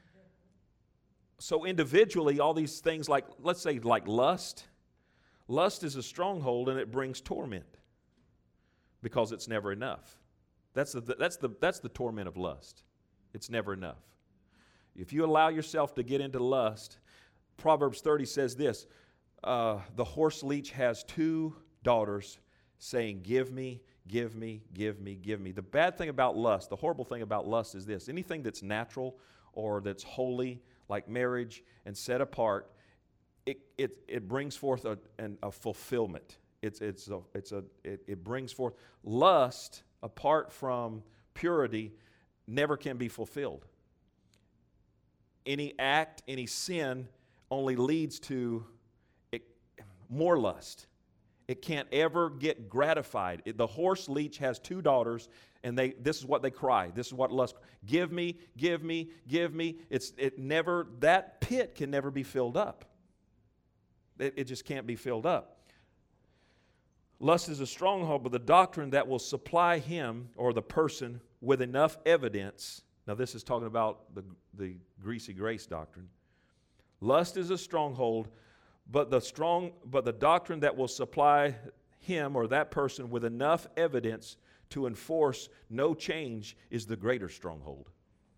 So individually, all these things like, let's say like lust. Lust is a stronghold and it brings torment because it's never enough. That's the, that's the, that's the torment of lust. It's never enough. If you allow yourself to get into lust, Proverbs thirty says this, Uh, the horse leech has two daughters saying, give me, give me, give me, give me. The bad thing about lust, the horrible thing about lust is this. Anything that's natural or that's holy, like marriage and set apart, it it, it brings forth a, an, a fulfillment. It's, it's a, it's a, it, it brings forth. Lust, apart from purity, never can be fulfilled. Any act, any sin only leads to more lust. It can't ever get gratified. It, the horse leech has two daughters, and they this is what they cry. This is what lust. Give me, give me, give me. It's it never that pit can never be filled up. It, it just can't be filled up. Lust is a stronghold, but the doctrine that will supply him or the person with enough evidence. Now, this is talking about the the greasy grace doctrine. Lust is a stronghold. But the strong, but the doctrine that will supply him or that person with enough evidence to enforce no change is the greater stronghold.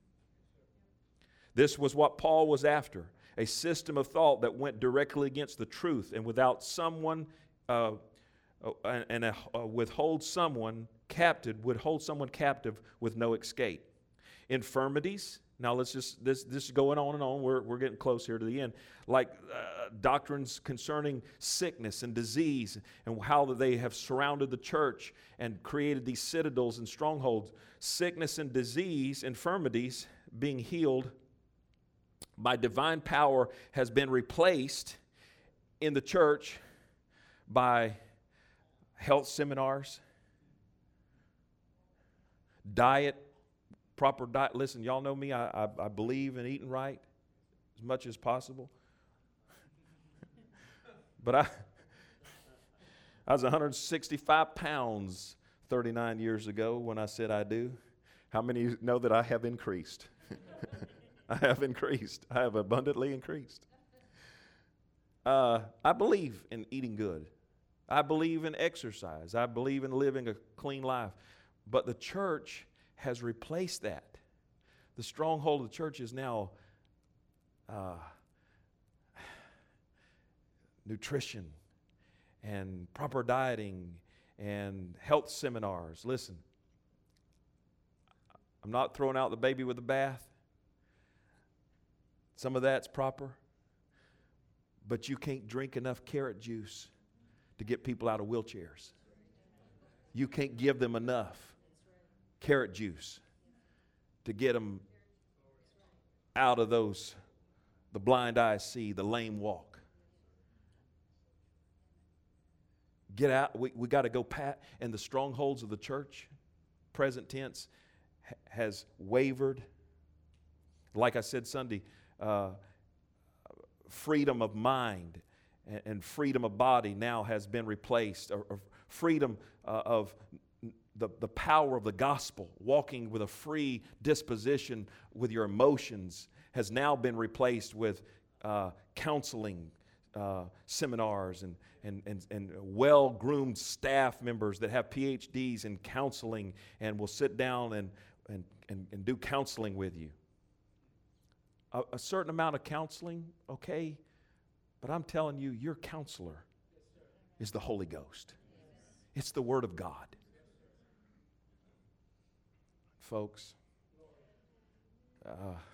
This was what Paul was after, a system of thought that went directly against the truth and without someone, uh, uh, and uh, uh, withhold someone captive, would hold someone captive with no escape. Infirmities Now let's just, this this is going on and on. We're, we're getting close here to the end. Like uh, doctrines concerning sickness and disease and how they have surrounded the church and created these citadels and strongholds. Sickness and disease, infirmities being healed by divine power has been replaced in the church by health seminars, diet, proper diet. Listen, y'all know me. I, I, I believe in eating right as much as possible. But I, I was one hundred sixty-five pounds thirty-nine years ago when I said I do. How many know that I have increased? I have increased. I have abundantly increased. Uh, I believe in eating good. I believe in exercise. I believe in living a clean life. But the church has replaced that. The stronghold of the church is now uh, nutrition and proper dieting and health seminars. Listen, I'm not throwing out the baby with the bath. Some of that's proper. But you can't drink enough carrot juice to get people out of wheelchairs. You can't give them enough carrot juice to get them out of those, the blind eye see, the lame walk. Get out. We, we got to go pat. And the strongholds of the church, present tense, ha- has wavered. Like I said Sunday, uh, freedom of mind and, and freedom of body now has been replaced. Or, or freedom uh, of the, the power of the gospel, walking with a free disposition with your emotions, has now been replaced with uh, counseling uh, seminars and, and, and, and well-groomed staff members that have P H Ds in counseling and will sit down and, and, and, and do counseling with you. A, a certain amount of counseling, okay, but I'm telling you, your counselor is the Holy Ghost. It's the Word of God. Folks, uh,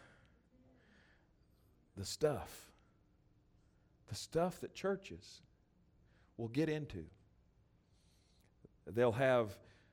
the stuff, the stuff that churches will get into, they'll have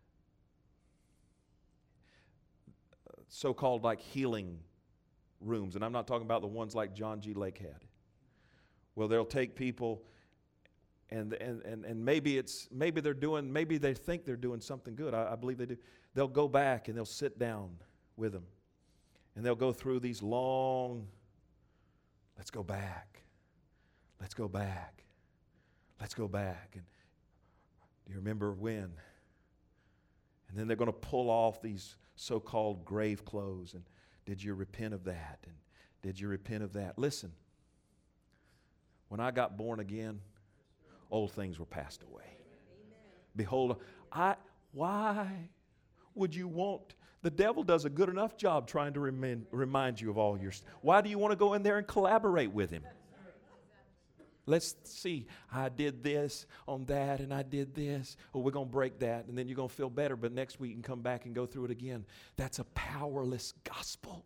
so-called like healing rooms, and I'm not talking about the ones like John G. Lake had. Well, they'll take people and and and, and maybe it's maybe they're doing maybe they think they're doing something good. I, I believe they do. They'll go back and they'll sit down with them. And they'll go through these long, let's go back. Let's go back. Let's go back. And do you remember when? And then they're going to pull off these so-called grave clothes. And did you repent of that? And did you repent of that? Listen, when I got born again, old things were passed away. Amen. Behold, I, why would you want, the devil does a good enough job trying to remind, remind you of all your, why do you want to go in there and collaborate with him? Let's see, I did this on that and I did this. Oh, we're going to break that and then you're going to feel better. But next week you can come back and go through it again. That's a powerless gospel.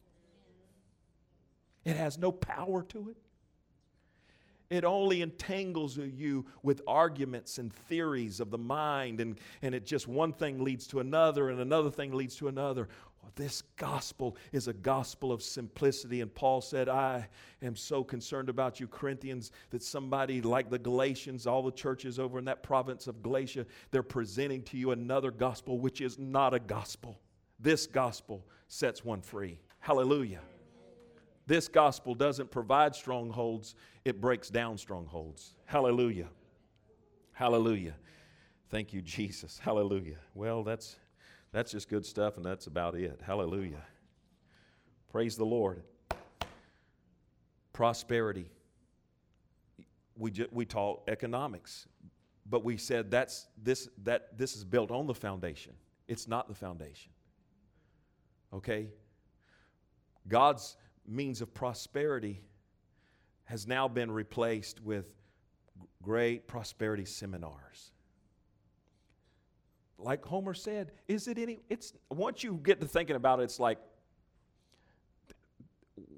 It has no power to it. It only entangles you with arguments and theories of the mind, and, and it just one thing leads to another, and another thing leads to another. Well, this gospel is a gospel of simplicity, and Paul said, I am so concerned about you, Corinthians, that somebody like the Galatians, all the churches over in that province of Galatia, they're presenting to you another gospel which is not a gospel. This gospel sets one free. Hallelujah. This gospel doesn't provide strongholds, it breaks down strongholds. Hallelujah. Hallelujah. Thank you, Jesus. Hallelujah. Well, that's that's just good stuff, and that's about it. Hallelujah. Praise the Lord. Prosperity. We ju- we taught economics, but we said that's this that this is built on the foundation. It's not the foundation. Okay? God's means of prosperity has now been replaced with great prosperity seminars. Like Homer said, is it any, it's, once you get to thinking about it, it's like,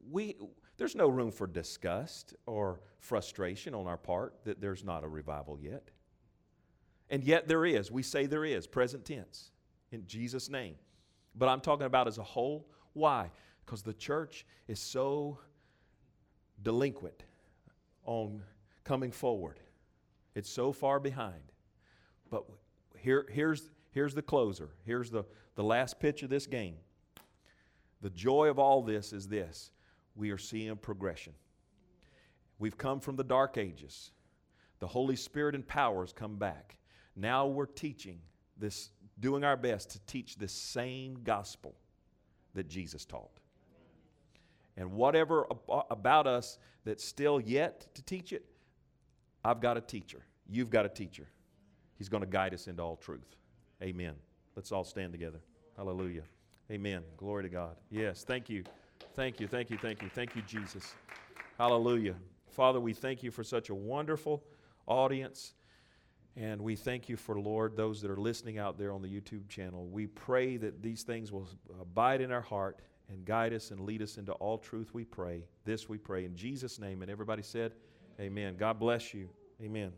we, there's no room for disgust or frustration on our part that there's not a revival yet. And yet there is. We say there is, present tense, in Jesus' name. But I'm talking about as a whole. Why? Because the church is so delinquent on coming forward. It's so far behind. But here, here's, here's the closer. Here's the, the last pitch of this game. The joy of all this is this. We are seeing progression. We've come from the dark ages. The Holy Spirit and power has come back. Now we're teaching this, doing our best to teach this same gospel that Jesus taught. And whatever about us that's still yet to teach it, I've got a teacher. You've got a teacher. He's going to guide us into all truth. Amen. Let's all stand together. Hallelujah. Amen. Glory to God. Yes, thank you. Thank you, thank you, thank you. Thank you, Jesus. Hallelujah. Father, we thank you for such a wonderful audience. And we thank you for, Lord, those that are listening out there on the YouTube channel. We pray that these things will abide in our heart and guide us and lead us into all truth, we pray. This we pray in Jesus' name. And everybody said, amen. God bless you. Amen.